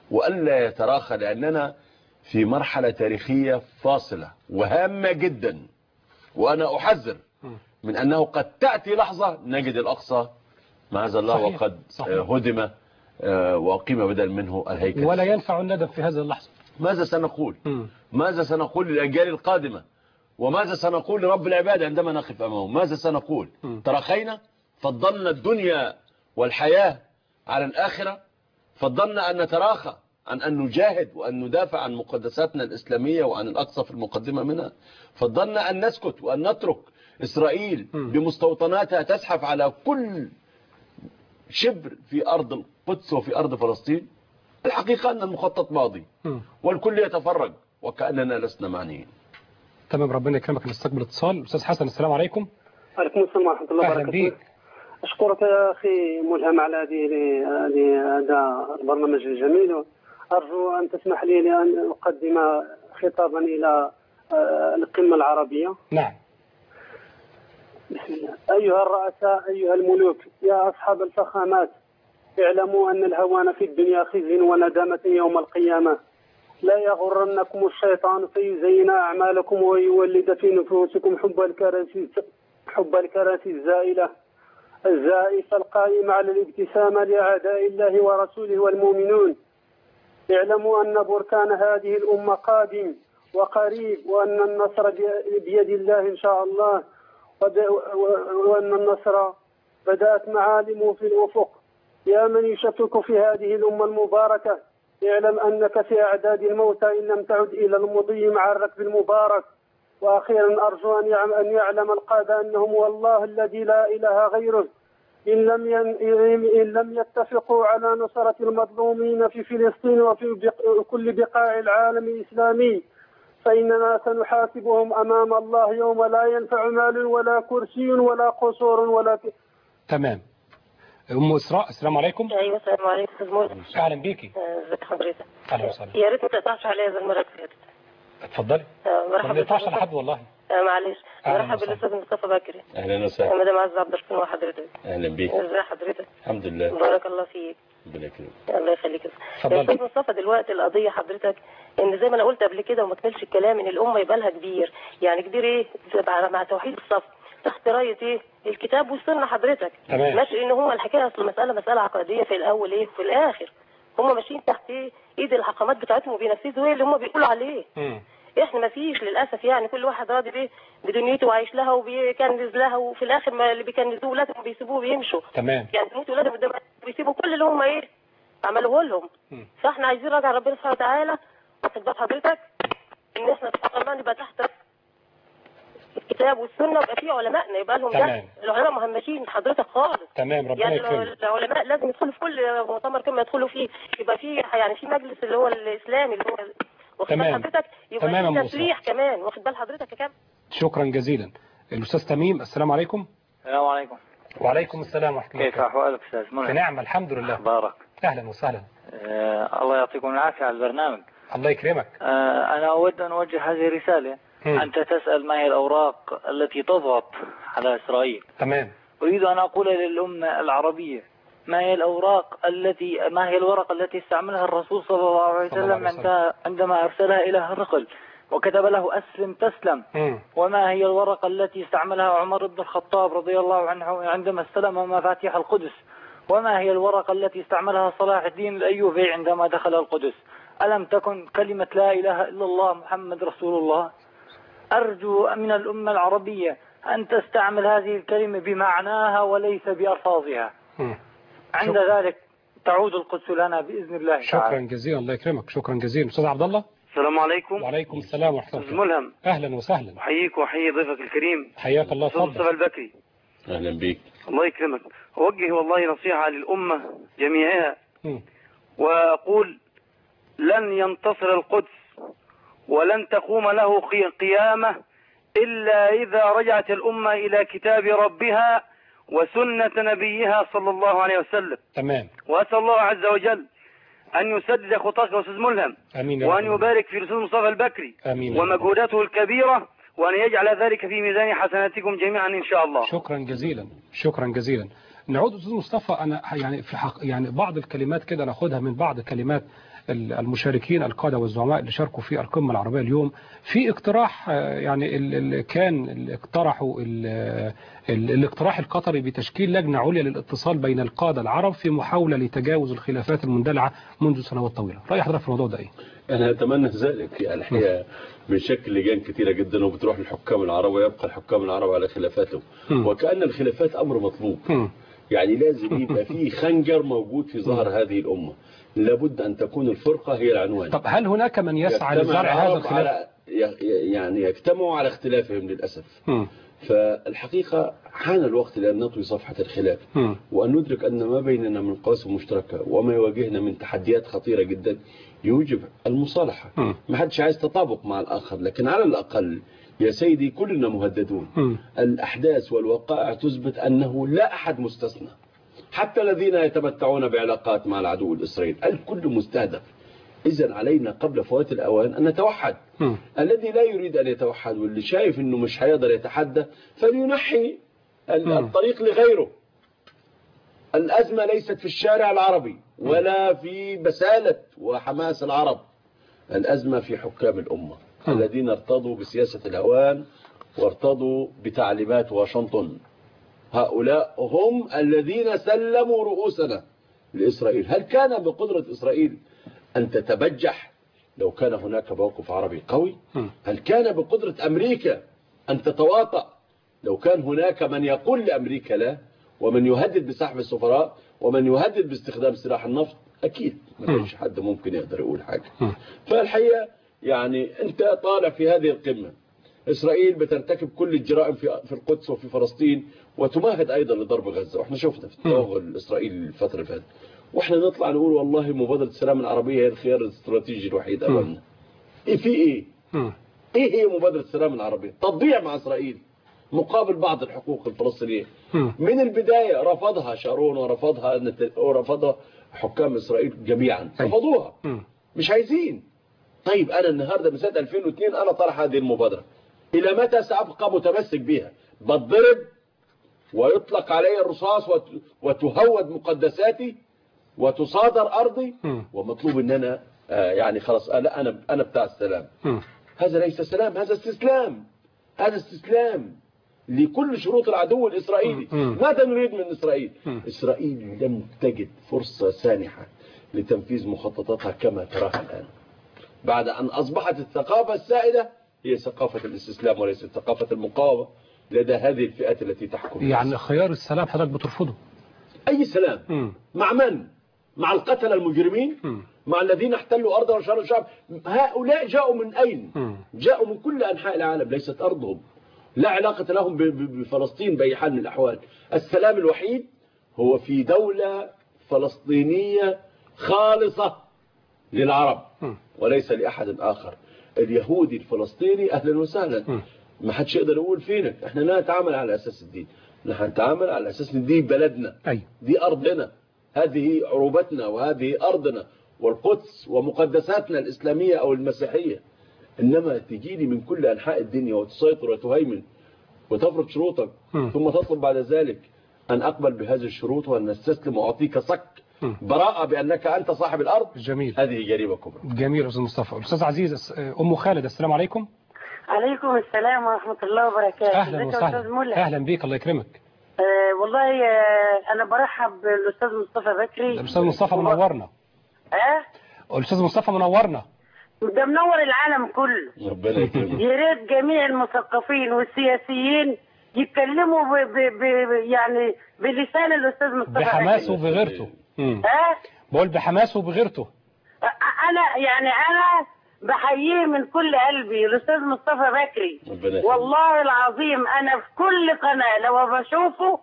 وألا يتراخى، لأننا في مرحلة تاريخية فاصلة وهامة جدا. وأنا أحذر من أنه قد تأتي لحظة نجد الأقصى معاذ الله صحيح. وقد صحيح. هدم وأقيم بدل منه الهيكل، ولا ينفع الندم في هذه اللحظة. ماذا سنقول؟ م. ماذا سنقول للأجيال القادمة؟ وماذا سنقول لرب العباد عندما نقف أمامه؟ ماذا سنقول؟ م. ترخينا؟ فضلنا الدنيا والحياة على الآخرة؟ فضلنا أن نتراخى عن أن نجاهد وأن ندافع عن مقدساتنا الإسلامية وعن الأقصى في المقدمة منها؟ فضلنا أن نسكت وأن نترك إسرائيل م. بمستوطناتها تزحف على كل شبر في أرض القدس وفي أرض فلسطين؟ الحقيقة أن المخطط ماضي م. والكل يتفرج وكأننا لسنا معنيين. تمام، ربنا يكرمك. نستقبل اتصال. أستاذ حسن، السلام عليكم. وعليكم السلام ورحمة الله وبركاته. أهلا بيك. أشكرك يا أخي ملهم على هذه هذا البرنامج الجميل. أرجو أن تسمح لي لأن أقدم خطابا إلى القمة العربية. نعم. بسم الله. أيها الرؤساء، أيها الملوك، يا أصحاب الفخامات، اعلموا أن الهوان في الدنيا خزي وندامة يوم القيامة. لا يغرنكم الشيطان فيزين أعمالكم ويولد في نفوسكم حب الكراسي حب الكراسي الزائلة الزائفة القائمة على الابتسامة لأعداء الله ورسوله والمؤمنون. اعلموا أن بركان هذه الأمة قادم وقريب، وأن النصر بيد الله إن شاء الله، وأن النصر بدأت معالمه في الأفق. يا من يشكك في هذه الأمة المباركة، اعلم أنك في أعداد الموتى إن لم تعد إلى المضي مع الركب المبارك. وأخيرا أرجو أن يعلم القادة أنهم والله الذي لا إله غيره إن لم إن لم يتفقوا على نصرة المظلومين في فلسطين وفي كل بقاع العالم الإسلامي، فإننا سنحاسبهم أمام الله يوم لا ينفع مال ولا كرسي ولا قصور ولا ك... تمام. أم إسراء، السلام عليكم. أيوة السلام عليكم أستاذ مولى. أهلا بيكي. ازيك حضرتك؟ أهلا وسهلا. يا ريت ما تقطعش عليا زي المرة اللي فاتت. اتفضلي. مرحبا. ما تقطعش لحد والله. آه معلش. مرحبا بالأستاذ مصطفى بكري. أهلا وسهلا. مدام عز عبد الرحمن وحضرتك. أهلا بيك. ازي حضرتك؟ الحمد لله. بارك الله فيك. ربنا يكرمك. الله يخليك. يا أستاذ مصطفى، دلوقتي القضية حضرتك إن زي ما أنا قلت قبل كده وما كملش الكلام، إن الأمة يبقى لها كبير، يعني كبير إيه؟ مع توحيد الصف تحت راية ايه؟ الكتاب والسنة حضرتك. تمام. ماشي ان هم الحكاية اصل المسألة مسألة عقدية في الاول ايه وفي الاخر. هم ماشيين تحت ايه؟ ايد الحكامات بتاعتهم وبينفذوا ايه اللي هم بيقولوا عليه. امم احنا ما فيش للاسف، يعني كل واحد راضي بايه؟ بدنيته وعايش لها وبيكنز لها، وفي الاخر ما اللي بيكنزوه ولادهم بيسيبوه وبيمشوا. تمام. يعني دنيته ولادهم قدام بيسيبوا كل اللي هم ايه؟ عملوه لهم. مم. فاحنا عايزين نراجع ربنا سبحانه وتعالى وتثبت حضرتك ان احنا كمان نبقى تحت الكتاب والسنه، ويبقى فيه علمائنا يبقى لهم ده. العلماء مهمشين حضرتك خالص. تمام، ربنا يعني يكرمك. العلماء لازم يدخلوا في كل مؤتمر كما يدخلوا فيه، يبقى فيه يعني في مجلس اللي هو الاسلامي اللي هو واخد بال حضرتك، يبقى فيه تسريح كمان، واخد بال حضرتك يا كام. شكرا جزيلا. الاستاذ تميم، السلام عليكم. السلام عليكم. وعليكم السلام ورحمه الله. كيف احوالك استاذ منى؟ في نعمه الحمد لله. اخبارك؟ اهلا وسهلا. آه الله يعطيكم العافيه على البرنامج. الله يكرمك. آه انا اود ان اوجه هذه الرساله. م. انت تسال ما هي الاوراق التي تضغط على اسرائيل. تمام. اريد ان اقول للامه العربيه ما هي الاوراق التي ما هي الورقه التي استعملها الرسول صلى الله عليه وسلم عند عندما ارسلها الى هرقل وكتب له أسلم تسلم. م. وما هي الورقة التي استعملها عمر بن الخطاب رضي الله عنه عندما استلم مفاتيح القدس؟ وما هي الورقة التي استعملها صلاح الدين الأيوبي عندما دخل القدس؟ ألم تكن كلمة لا إله إلا الله محمد رسول الله؟ أرجو من الأمة العربية أن تستعمل هذه الكلمة بمعناها وليس بألفاظها. م. عند ذلك تعود القدس لنا بإذن الله. شكرا تعالى. جزيلا، الله يكرمك. شكرا جزيلا. أستاذ عبد الله. السلام عليكم. وعليكم السلام ورحمة الله. ملهم. أهلا وسهلا. أحييك وأحيي ضيفك الكريم. حياك الله. تفضل. مصطفى البكري. أهلا بك. الله يكرمك. أوجه والله نصيحة للأمة جميعها. م. وأقول لن ينتصر القدس ولن تقوم له قيامة إلا إذا رجعت الأمة إلى كتاب ربها وسنة نبيها صلى الله عليه وسلم. تمام. وأسأل الله عز وجل أن يسدد خطاك يا أستاذ ملهم. آمين. وأن يبارك في رسول مصطفى البكري. آمين. ومجهوداته الكبيرة، وأن يجعل ذلك في ميزان حسناتكم جميعا إن شاء الله. شكرا جزيلا. شكرا جزيلا. نعود أستاذ مصطفى، أنا يعني في حق يعني بعض الكلمات كده ناخدها من بعض كلمات المشاركين القادة والزعماء اللي شاركوا في القمة العربية اليوم في اقتراح، يعني اللي كان اللي اقترحوا الاقتراح القطري بتشكيل لجنة عليا للاتصال بين القادة العرب في محاولة لتجاوز الخلافات المندلعة منذ سنوات طويلة. رأي حضرتك في الموضوع ده ايه؟ أنا أتمنى ذلك. يعني الحقيقة بنشكل لجان كثيرة جدا وبتروح للحكام العرب ويبقى الحكام العرب على خلافاتهم، وكأن الخلافات أمر مطلوب. م. يعني لازم يبقى فيه خنجر موجود في ظهر هذه الأمة، لابد أن تكون الفرقة هي العنوان. طب هل هناك من يسعى لزرع هذا الخلاف؟ يعني يجتمعوا على اختلافهم للأسف. م. فالحقيقة حان الوقت لأن نطوي صفحة الخلاف م. وأن ندرك أن ما بيننا من قواسم مشتركة وما يواجهنا من تحديات خطيرة جدا يوجب المصالحة. م. ما حدش عايز تطابق مع الآخر، لكن على الأقل يا سيدي كلنا مهددون. م. الأحداث والوقائع تثبت أنه لا أحد مستثنى، حتى الذين يتمتعون بعلاقات مع العدو الإسرائيلي، الكل مستهدف. إذن علينا قبل فوات الأوان أن نتوحد. م. الذي لا يريد أن يتوحد واللي شايف أنه مش هيقدر يتحدى فلينحي الطريق لغيره. الأزمة ليست في الشارع العربي ولا في بسالة وحماس العرب، الأزمة في حكام الأمة م. الذين ارتضوا بسياسة الهوان وارتضوا بتعليمات واشنطن. هؤلاء هم الذين سلموا رؤوسنا لإسرائيل. هل كان بقدرة إسرائيل أن تتبجح لو كان هناك موقف عربي قوي؟ هل كان بقدرة أمريكا أن تتواطأ لو كان هناك من يقول لأمريكا لا، ومن يهدد بسحب السفراء، ومن يهدد باستخدام سلاح النفط؟ أكيد ما كانش حد ممكن يقدر يقول حاجة. فالحقيقة يعني أنت طالع في هذه القمة، إسرائيل بترتكب كل الجرائم في في القدس وفي فلسطين وتمهد أيضا لضرب غزة، وإحنا شفنا في التوغل الإسرائيلي الفترة اللي فاتت، وإحنا نطلع نقول والله مبادرة السلام العربية هي الخيار الاستراتيجي الوحيد أمامنا. إيه في إيه؟ إيه هي مبادرة السلام العربية؟ تضيع مع إسرائيل مقابل بعض الحقوق الفلسطينية. من البداية رفضها شارون ورفضها ورفضها حكام إسرائيل جميعا، رفضوها، مش عايزين. طيب أنا النهاردة من سنة ألفين واثنين أنا طرح هذه المبادرة، إلى متى سأبقى متمسك بها؟ بتضرب ويطلق علي الرصاص وتهود مقدساتي وتصادر أرضي، ومطلوب أن أنا آه يعني خلاص أنا أنا أنا بتاع السلام. هذا ليس سلام، هذا استسلام، هذا استسلام لكل شروط العدو الإسرائيلي. ماذا نريد من إسرائيل؟ إسرائيل لم تجد فرصة سانحة لتنفيذ مخططاتها كما تراها الآن، بعد أن أصبحت الثقافة السائدة هي ثقافة الاستسلام وليست ثقافة المقاومة لدى هذه الفئات التي تحكم. يعني خيار السلام حضرتك بترفضه؟ أي سلام؟ م. مع من؟ مع القتلة المجرمين؟ م. مع الذين احتلوا أرض وشاروا الشعب؟ هؤلاء جاءوا من أين؟ م. جاءوا من كل أنحاء العالم، ليست أرضهم، لا علاقة لهم بفلسطين بأي حال من الأحوال. السلام الوحيد هو في دولة فلسطينية خالصة للعرب وليس لأحد آخر. اليهودي الفلسطيني أهلا وسهلا، ما حدش يقدر يقول فينك. احنا لا نتعامل على أساس الدين، نحن نتعامل على أساس ان دي بلدنا، أي. دي أرضنا، هذه عروبتنا وهذه أرضنا والقدس ومقدساتنا الإسلامية أو المسيحية. إنما تجيني من كل أنحاء الدنيا وتسيطر وتهيمن وتفرض شروطك م. ثم تطلب بعد ذلك أن أقبل بهذه الشروط وأن نستسلم وأعطيك صك براءة بأنك أنت صاحب الأرض. جميل، هذه جريمة كبرى. جميل أستاذ مصطفى. أستاذ عزيز أم خالد، السلام عليكم. عليكم السلام ورحمة الله وبركاته. أهلا وسهلا. أهلا بيك، الله يكرمك. أه والله أه أنا برحب بالأستاذ مصطفى بكري. الأستاذ مصطفى منورنا. أه الأستاذ مصطفى منورنا، ده منور العالم كله. ربنا يكرمك. يا ريت جميع المثقفين والسياسيين يتكلموا ب ب ب يعني بلسان الأستاذ مصطفى بحماسه وبغيرته. أه بقول بحماسه وبغيرته. أنا يعني أنا بحييه من كل قلبي الأستاذ مصطفى بكري. والله العظيم أنا في كل قناة لو بشوفه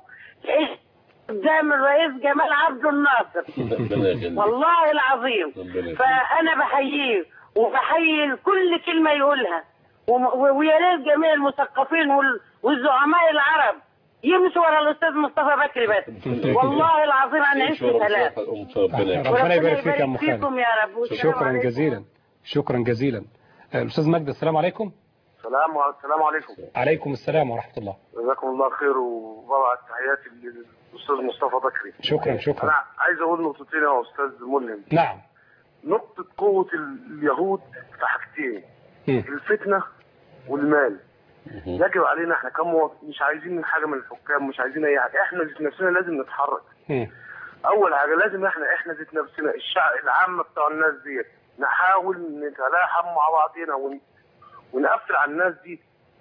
قدام الرئيس جمال عبد الناصر والله العظيم. فأنا بحييه وبحيي كل كلمة يقولها، ويا ريت جميع المثقفين والزعماء العرب يمشوا ورا الأستاذ مصطفى بكري بس. والله العظيم أنا عشت سلام. ربنا يبارك فيك يا أم خالد. يا رب. شكرا جزيلا، شكرا جزيلا. الأستاذ مجد، السلام عليكم. السلام السلام عليكم. عليكم السلام ورحمة الله. جزاكم الله خير وببعت تحياتي للأستاذ مصطفى بكري. شكرا شكرا. أنا عايز أقول نقطتين يا أستاذ ملهم. نعم. نقطة قوة اليهود في حاجتين، الفتنة والمال. يجب علينا احنا كمواطنين مش عايزين حاجة من الحكام، مش عايزين اي حاجة، احنا ذات نفسنا لازم نتحرك. اول حاجة لازم احنا احنا ذات نفسنا الشعب العامة بتاع الناس ديت نحاول نتلاحم مع بعضنا ون... ونقفل على الناس دي.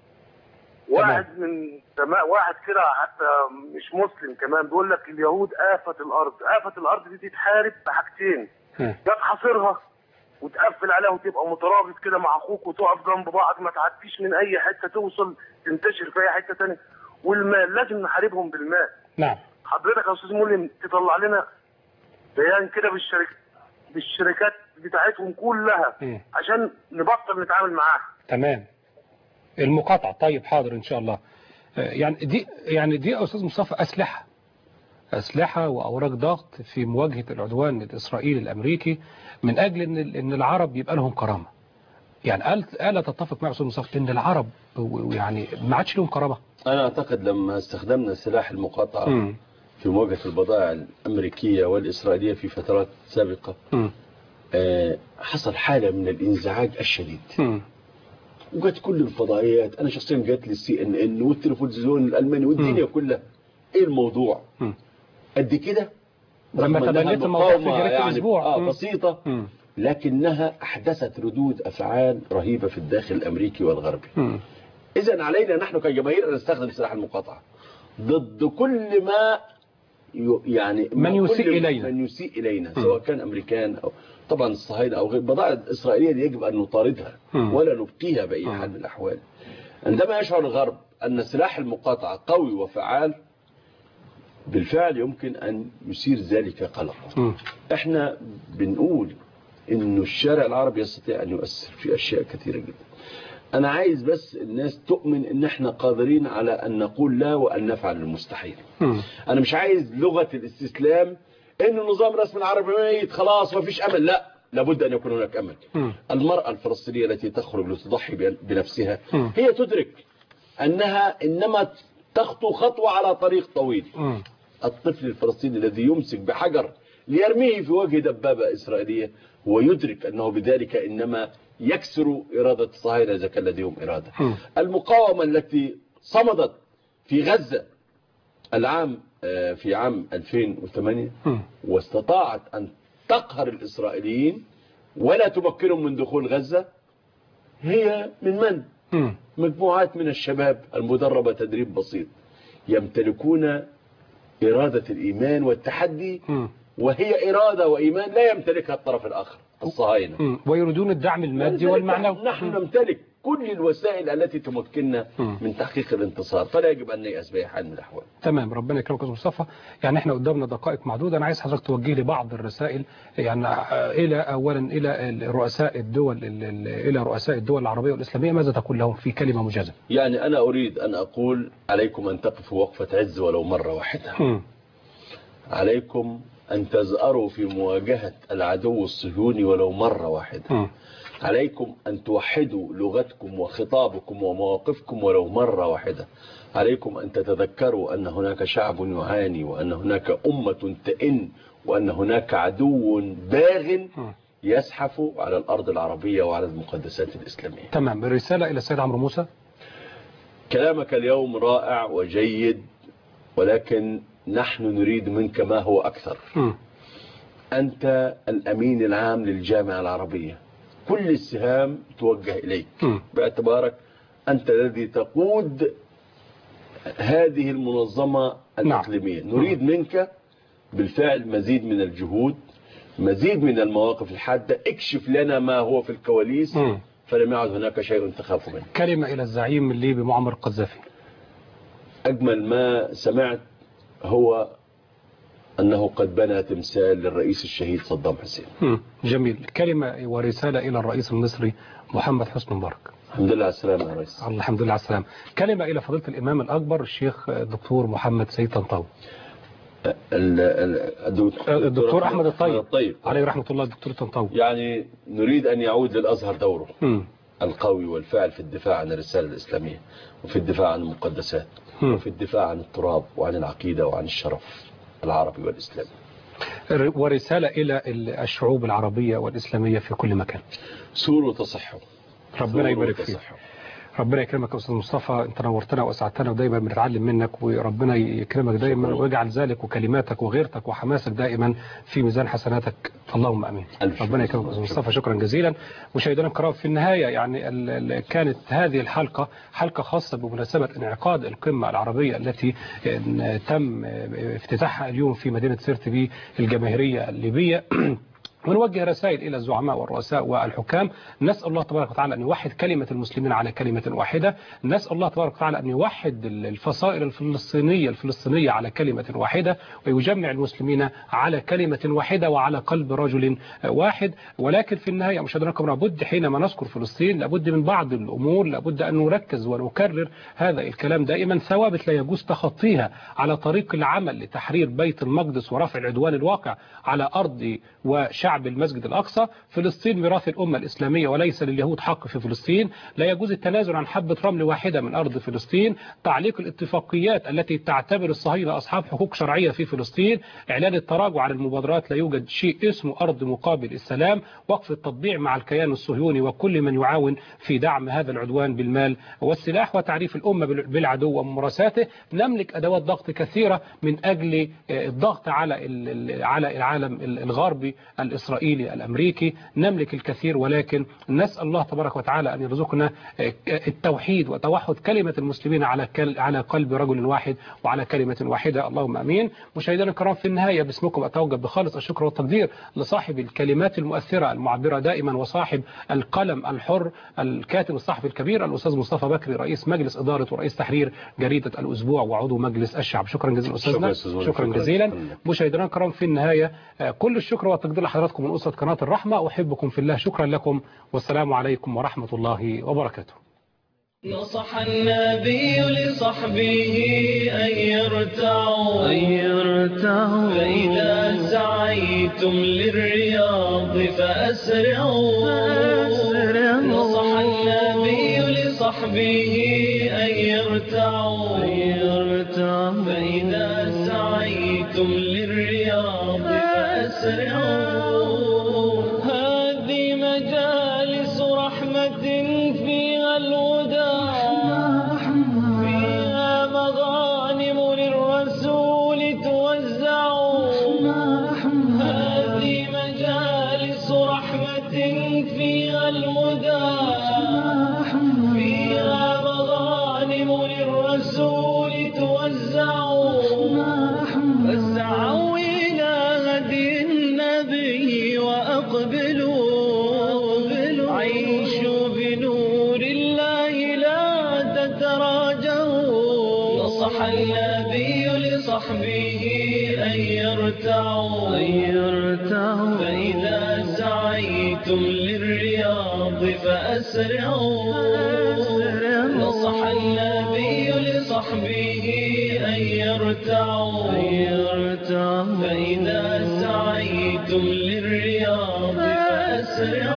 واحد من سماء واحد كده حتى مش مسلم كمان بيقول لك اليهود آفة الارض، آفة الارض دي تتحارب بحاجتين، يا تحاصرها وتقفل عليها وتبقى مترابط كده مع اخوك وتقف جنب بعض ما تعديش من اي حته توصل تنتشر في اي حته ثانيه، والمال لازم نحاربهم بالمال. نعم. حضرتك يا استاذ مولي تطلع لنا بيان كده بالشركات بالشركات بتاعتهم كلها م. عشان نبطل نتعامل معاها. تمام. المقاطعه طيب حاضر ان شاء الله. يعني دي يعني دي يا استاذ مصطفى اسلحه اسلحه واوراق ضغط في مواجهه العدوان الاسرائيلي الامريكي من اجل ان ان العرب يبقى لهم كرامه. يعني الا تتفق مع استاذ مصطفى ان العرب يعني ما عادش لهم كرامه؟ انا اعتقد لما استخدمنا سلاح المقاطعه م. في مواجهه البضائع الامريكيه والاسرائيليه في فترات سابقه آه حصل حاله من الانزعاج الشديد. م. وجت كل الفضائيات، انا شخصيا جات لي السي ان ان والتلفزيون الالماني والدنيا م. كلها. ايه الموضوع؟ م. قد كده لما تبنيت الموضوع في جريدة يعني الاسبوع آه بسيطه م. لكنها احدثت ردود افعال رهيبه في الداخل الامريكي والغربي. اذا علينا نحن كجماهير ان نستخدم سلاح المقاطعه ضد كل ما يعني من يسيء الينا من يسيء الينا سواء كان امريكان او طبعا الصهاينه او غير. البضائع الاسرائيليه دي يجب ان نطاردها ولا نبقيها باي حال من الاحوال. عندما يشعر الغرب ان سلاح المقاطعه قوي وفعال بالفعل يمكن ان يثير ذلك قلق. احنا بنقول انه الشارع العربي يستطيع ان يؤثر في اشياء كثيره جدا. انا عايز بس الناس تؤمن ان احنا قادرين على ان نقول لا وان نفعل المستحيل. انا مش عايز لغه الاستسلام انه نظام رسم العربي ميت خلاص ما فيش امل. لا، لابد ان يكون هناك امل. المراه الفلسطينيه التي تخرج لتضحي بنفسها هي تدرك انها انما تخطو خطوه على طريق طويل. الطفل الفلسطيني الذي يمسك بحجر ليرميه في وجه دبابة إسرائيلية ويدرك أنه بذلك إنما يكسر إرادة الصهاينة إذا كان لديهم إرادة. المقاومة التي صمدت في غزة العام في عام ألفين وثمانية واستطاعت أن تقهر الإسرائيليين ولا تمكنهم من دخول غزة هي من من؟ مجموعات من الشباب المدربة تدريب بسيط يمتلكون إرادة الإيمان والتحدي م. وهي إرادة وإيمان لا يمتلكها الطرف الآخر الصهاينة، ويريدون الدعم المادي والمعنوي. نحن نمتلك كل الوسائل التي تمكننا م. من تحقيق الانتصار، فلا يجب أن نيأس بأي حال من الأحوال. تمام، ربنا يكرمك يا مصطفى. يعني احنا قدامنا دقائق معدودة، أنا عايز حضرتك توجه لي بعض الرسائل يعني إلى أولا إلى رؤساء الدول إلى رؤساء الدول العربية والإسلامية، ماذا تقول لهم في كلمة موجزة؟ يعني أنا أريد أن أقول عليكم أن تقفوا وقفة عز ولو مرة واحدة. م. عليكم أن تزأروا في مواجهة العدو الصهيوني ولو مرة واحدة. م. عليكم أن توحدوا لغتكم وخطابكم ومواقفكم ولو مرة واحدة. عليكم أن تتذكروا أن هناك شعب يعاني وأن هناك أمة تئن وأن هناك عدو باغ يزحف على الأرض العربية وعلى المقدسات الإسلامية. تمام. الرسالة إلى السيد عمرو موسى. كلامك اليوم رائع وجيد، ولكن نحن نريد منك ما هو أكثر. م. أنت الأمين العام للجامعة العربية، كل السهام توجه إليك م. باعتبارك أنت الذي تقود هذه المنظمة الإقليمية. نعم. نريد منك بالفعل مزيد من الجهود، مزيد من المواقف الحادة. اكشف لنا ما هو في الكواليس م. فلم يعد هناك شيء تخاف منه. كلمة إلى الزعيم الليبي معمر القذافي. أجمل ما سمعت هو أنه قد بنى تمثال للرئيس الشهيد صدام حسين. جميل. كلمة ورسالة إلى الرئيس المصري محمد حسني مبارك. الحمد لله على السلامة يا رئيس. الحمد لله على السلامة. كلمة إلى فضيلة الإمام الأكبر الشيخ الدكتور محمد سيد طنطاوي. الدكتور, الدكتور أحمد الطيب, الطيب عليه رحمة الله. الدكتور طنطاوي يعني نريد أن يعود للأزهر دوره م. القوي والفاعل في الدفاع عن الرسالة الإسلامية وفي الدفاع عن المقدسات م. وفي الدفاع عن التراب وعن العقيدة وعن الشرف العربي والإسلامي. ورسالة إلى الشعوب العربية والإسلامية في كل مكان. سوروا وتصحوا. ربنا يبارك فيك. ربنا يكرمك يا أستاذ مصطفى، أنت نورتنا وأسعدتنا ودايما بنتعلم منك، وربنا يكرمك دايما ويجعل ذلك وكلماتك وغيرتك وحماسك دائما في ميزان حسناتك، اللهم أمين. ربنا يكرمك يا أستاذ مصطفى، شكرا جزيلا. مشاهدينا الكرام، في النهاية يعني كانت هذه الحلقة حلقة خاصة بمناسبة انعقاد القمة العربية التي تم افتتاحها اليوم في مدينة سيرت الجماهيرية الليبية. ونوجه رسائل إلى الزعماء والرؤساء والحكام، نسأل الله تبارك وتعالى أن يوحد كلمة المسلمين على كلمة واحدة، نسأل الله تبارك وتعالى أن يوحد الفصائل الفلسطينية الفلسطينية على كلمة واحدة، ويجمع المسلمين على كلمة واحدة وعلى قلب رجل واحد. ولكن في النهاية مشاهدينا الكرام، لابد حينما نذكر فلسطين لابد من بعض الأمور، لابد أن نركز ونكرر هذا الكلام دائما. ثوابت لا يجوز تخطيها على طريق العمل لتحرير بيت المقدس ورفع العدوان الواقع على أرض وشعب المسجد الأقصى. فلسطين ميراث الأمة الإسلامية وليس لليهود حق في فلسطين. لا يجوز التنازل عن حبة رمل واحدة من أرض فلسطين. تعليق الاتفاقيات التي تعتبر الصهاينة أصحاب حقوق شرعية في فلسطين. إعلان التراجع عن المبادرات، لا يوجد شيء اسمه أرض مقابل السلام. وقف التطبيع مع الكيان الصهيوني وكل من يعاون في دعم هذا العدوان بالمال والسلاح. وتعريف الأمة بالعدو وممارساته. نملك أدوات ضغط كثيرة من أجل الضغط على على العالم الغربي الإسرائيلي الأمريكي، نملك الكثير، ولكن نسأل الله تبارك وتعالى أن يرزقنا التوحيد وتوحد كلمة المسلمين على على قلب رجل واحد وعلى كلمة واحدة، اللهم أمين. مشاهدينا الكرام، في النهاية باسمكم أتوجه بخالص الشكر والتقدير لصاحب الكلمات المؤثرة المعبرة دائما، وصاحب القلم الحر، الكاتب الصحفي الكبير الأستاذ مصطفى بكري، رئيس مجلس إدارة ورئيس تحرير جريدة الأسبوع وعضو مجلس الشعب. شكرا جزيلا أستاذنا، شكرا, شكرا جزيلا. مشاهدينا الكرام، في النهاية كل الشكر والتقدير لحضراتكم من أسرة قناة الرحمة، أحبكم في الله، شكرا لكم، والسلام عليكم ورحمة الله وبركاته. نصح النبي لصحبه أن يرتعوا أن يرتعوا فإذا سعيتم للرياض فأسرعوا نصح النبي لصحبه أن يرتعوا أن يرتعوا فإذا سعيتم للرياض فأسرعوا. هذه مجالس رحمة فيها الهدى، فيها مغانم للرسول توزع. هذه مجالس رحمة فيها الهدى، فيها مغانم للرسول توزع. فاسعوا إلى هدي النبي وأقبلوا، عيشوا بنور الله لا تتراجعوا. نصح النبي لصحبه أن يرتعوا أن يرتعوا فإذا سعيتم للرياض فأسرعوا. نصح النبي لصحبه أن يرتعوا أن يرتعوا فإذا سعيتم للرياض فأسرعوا.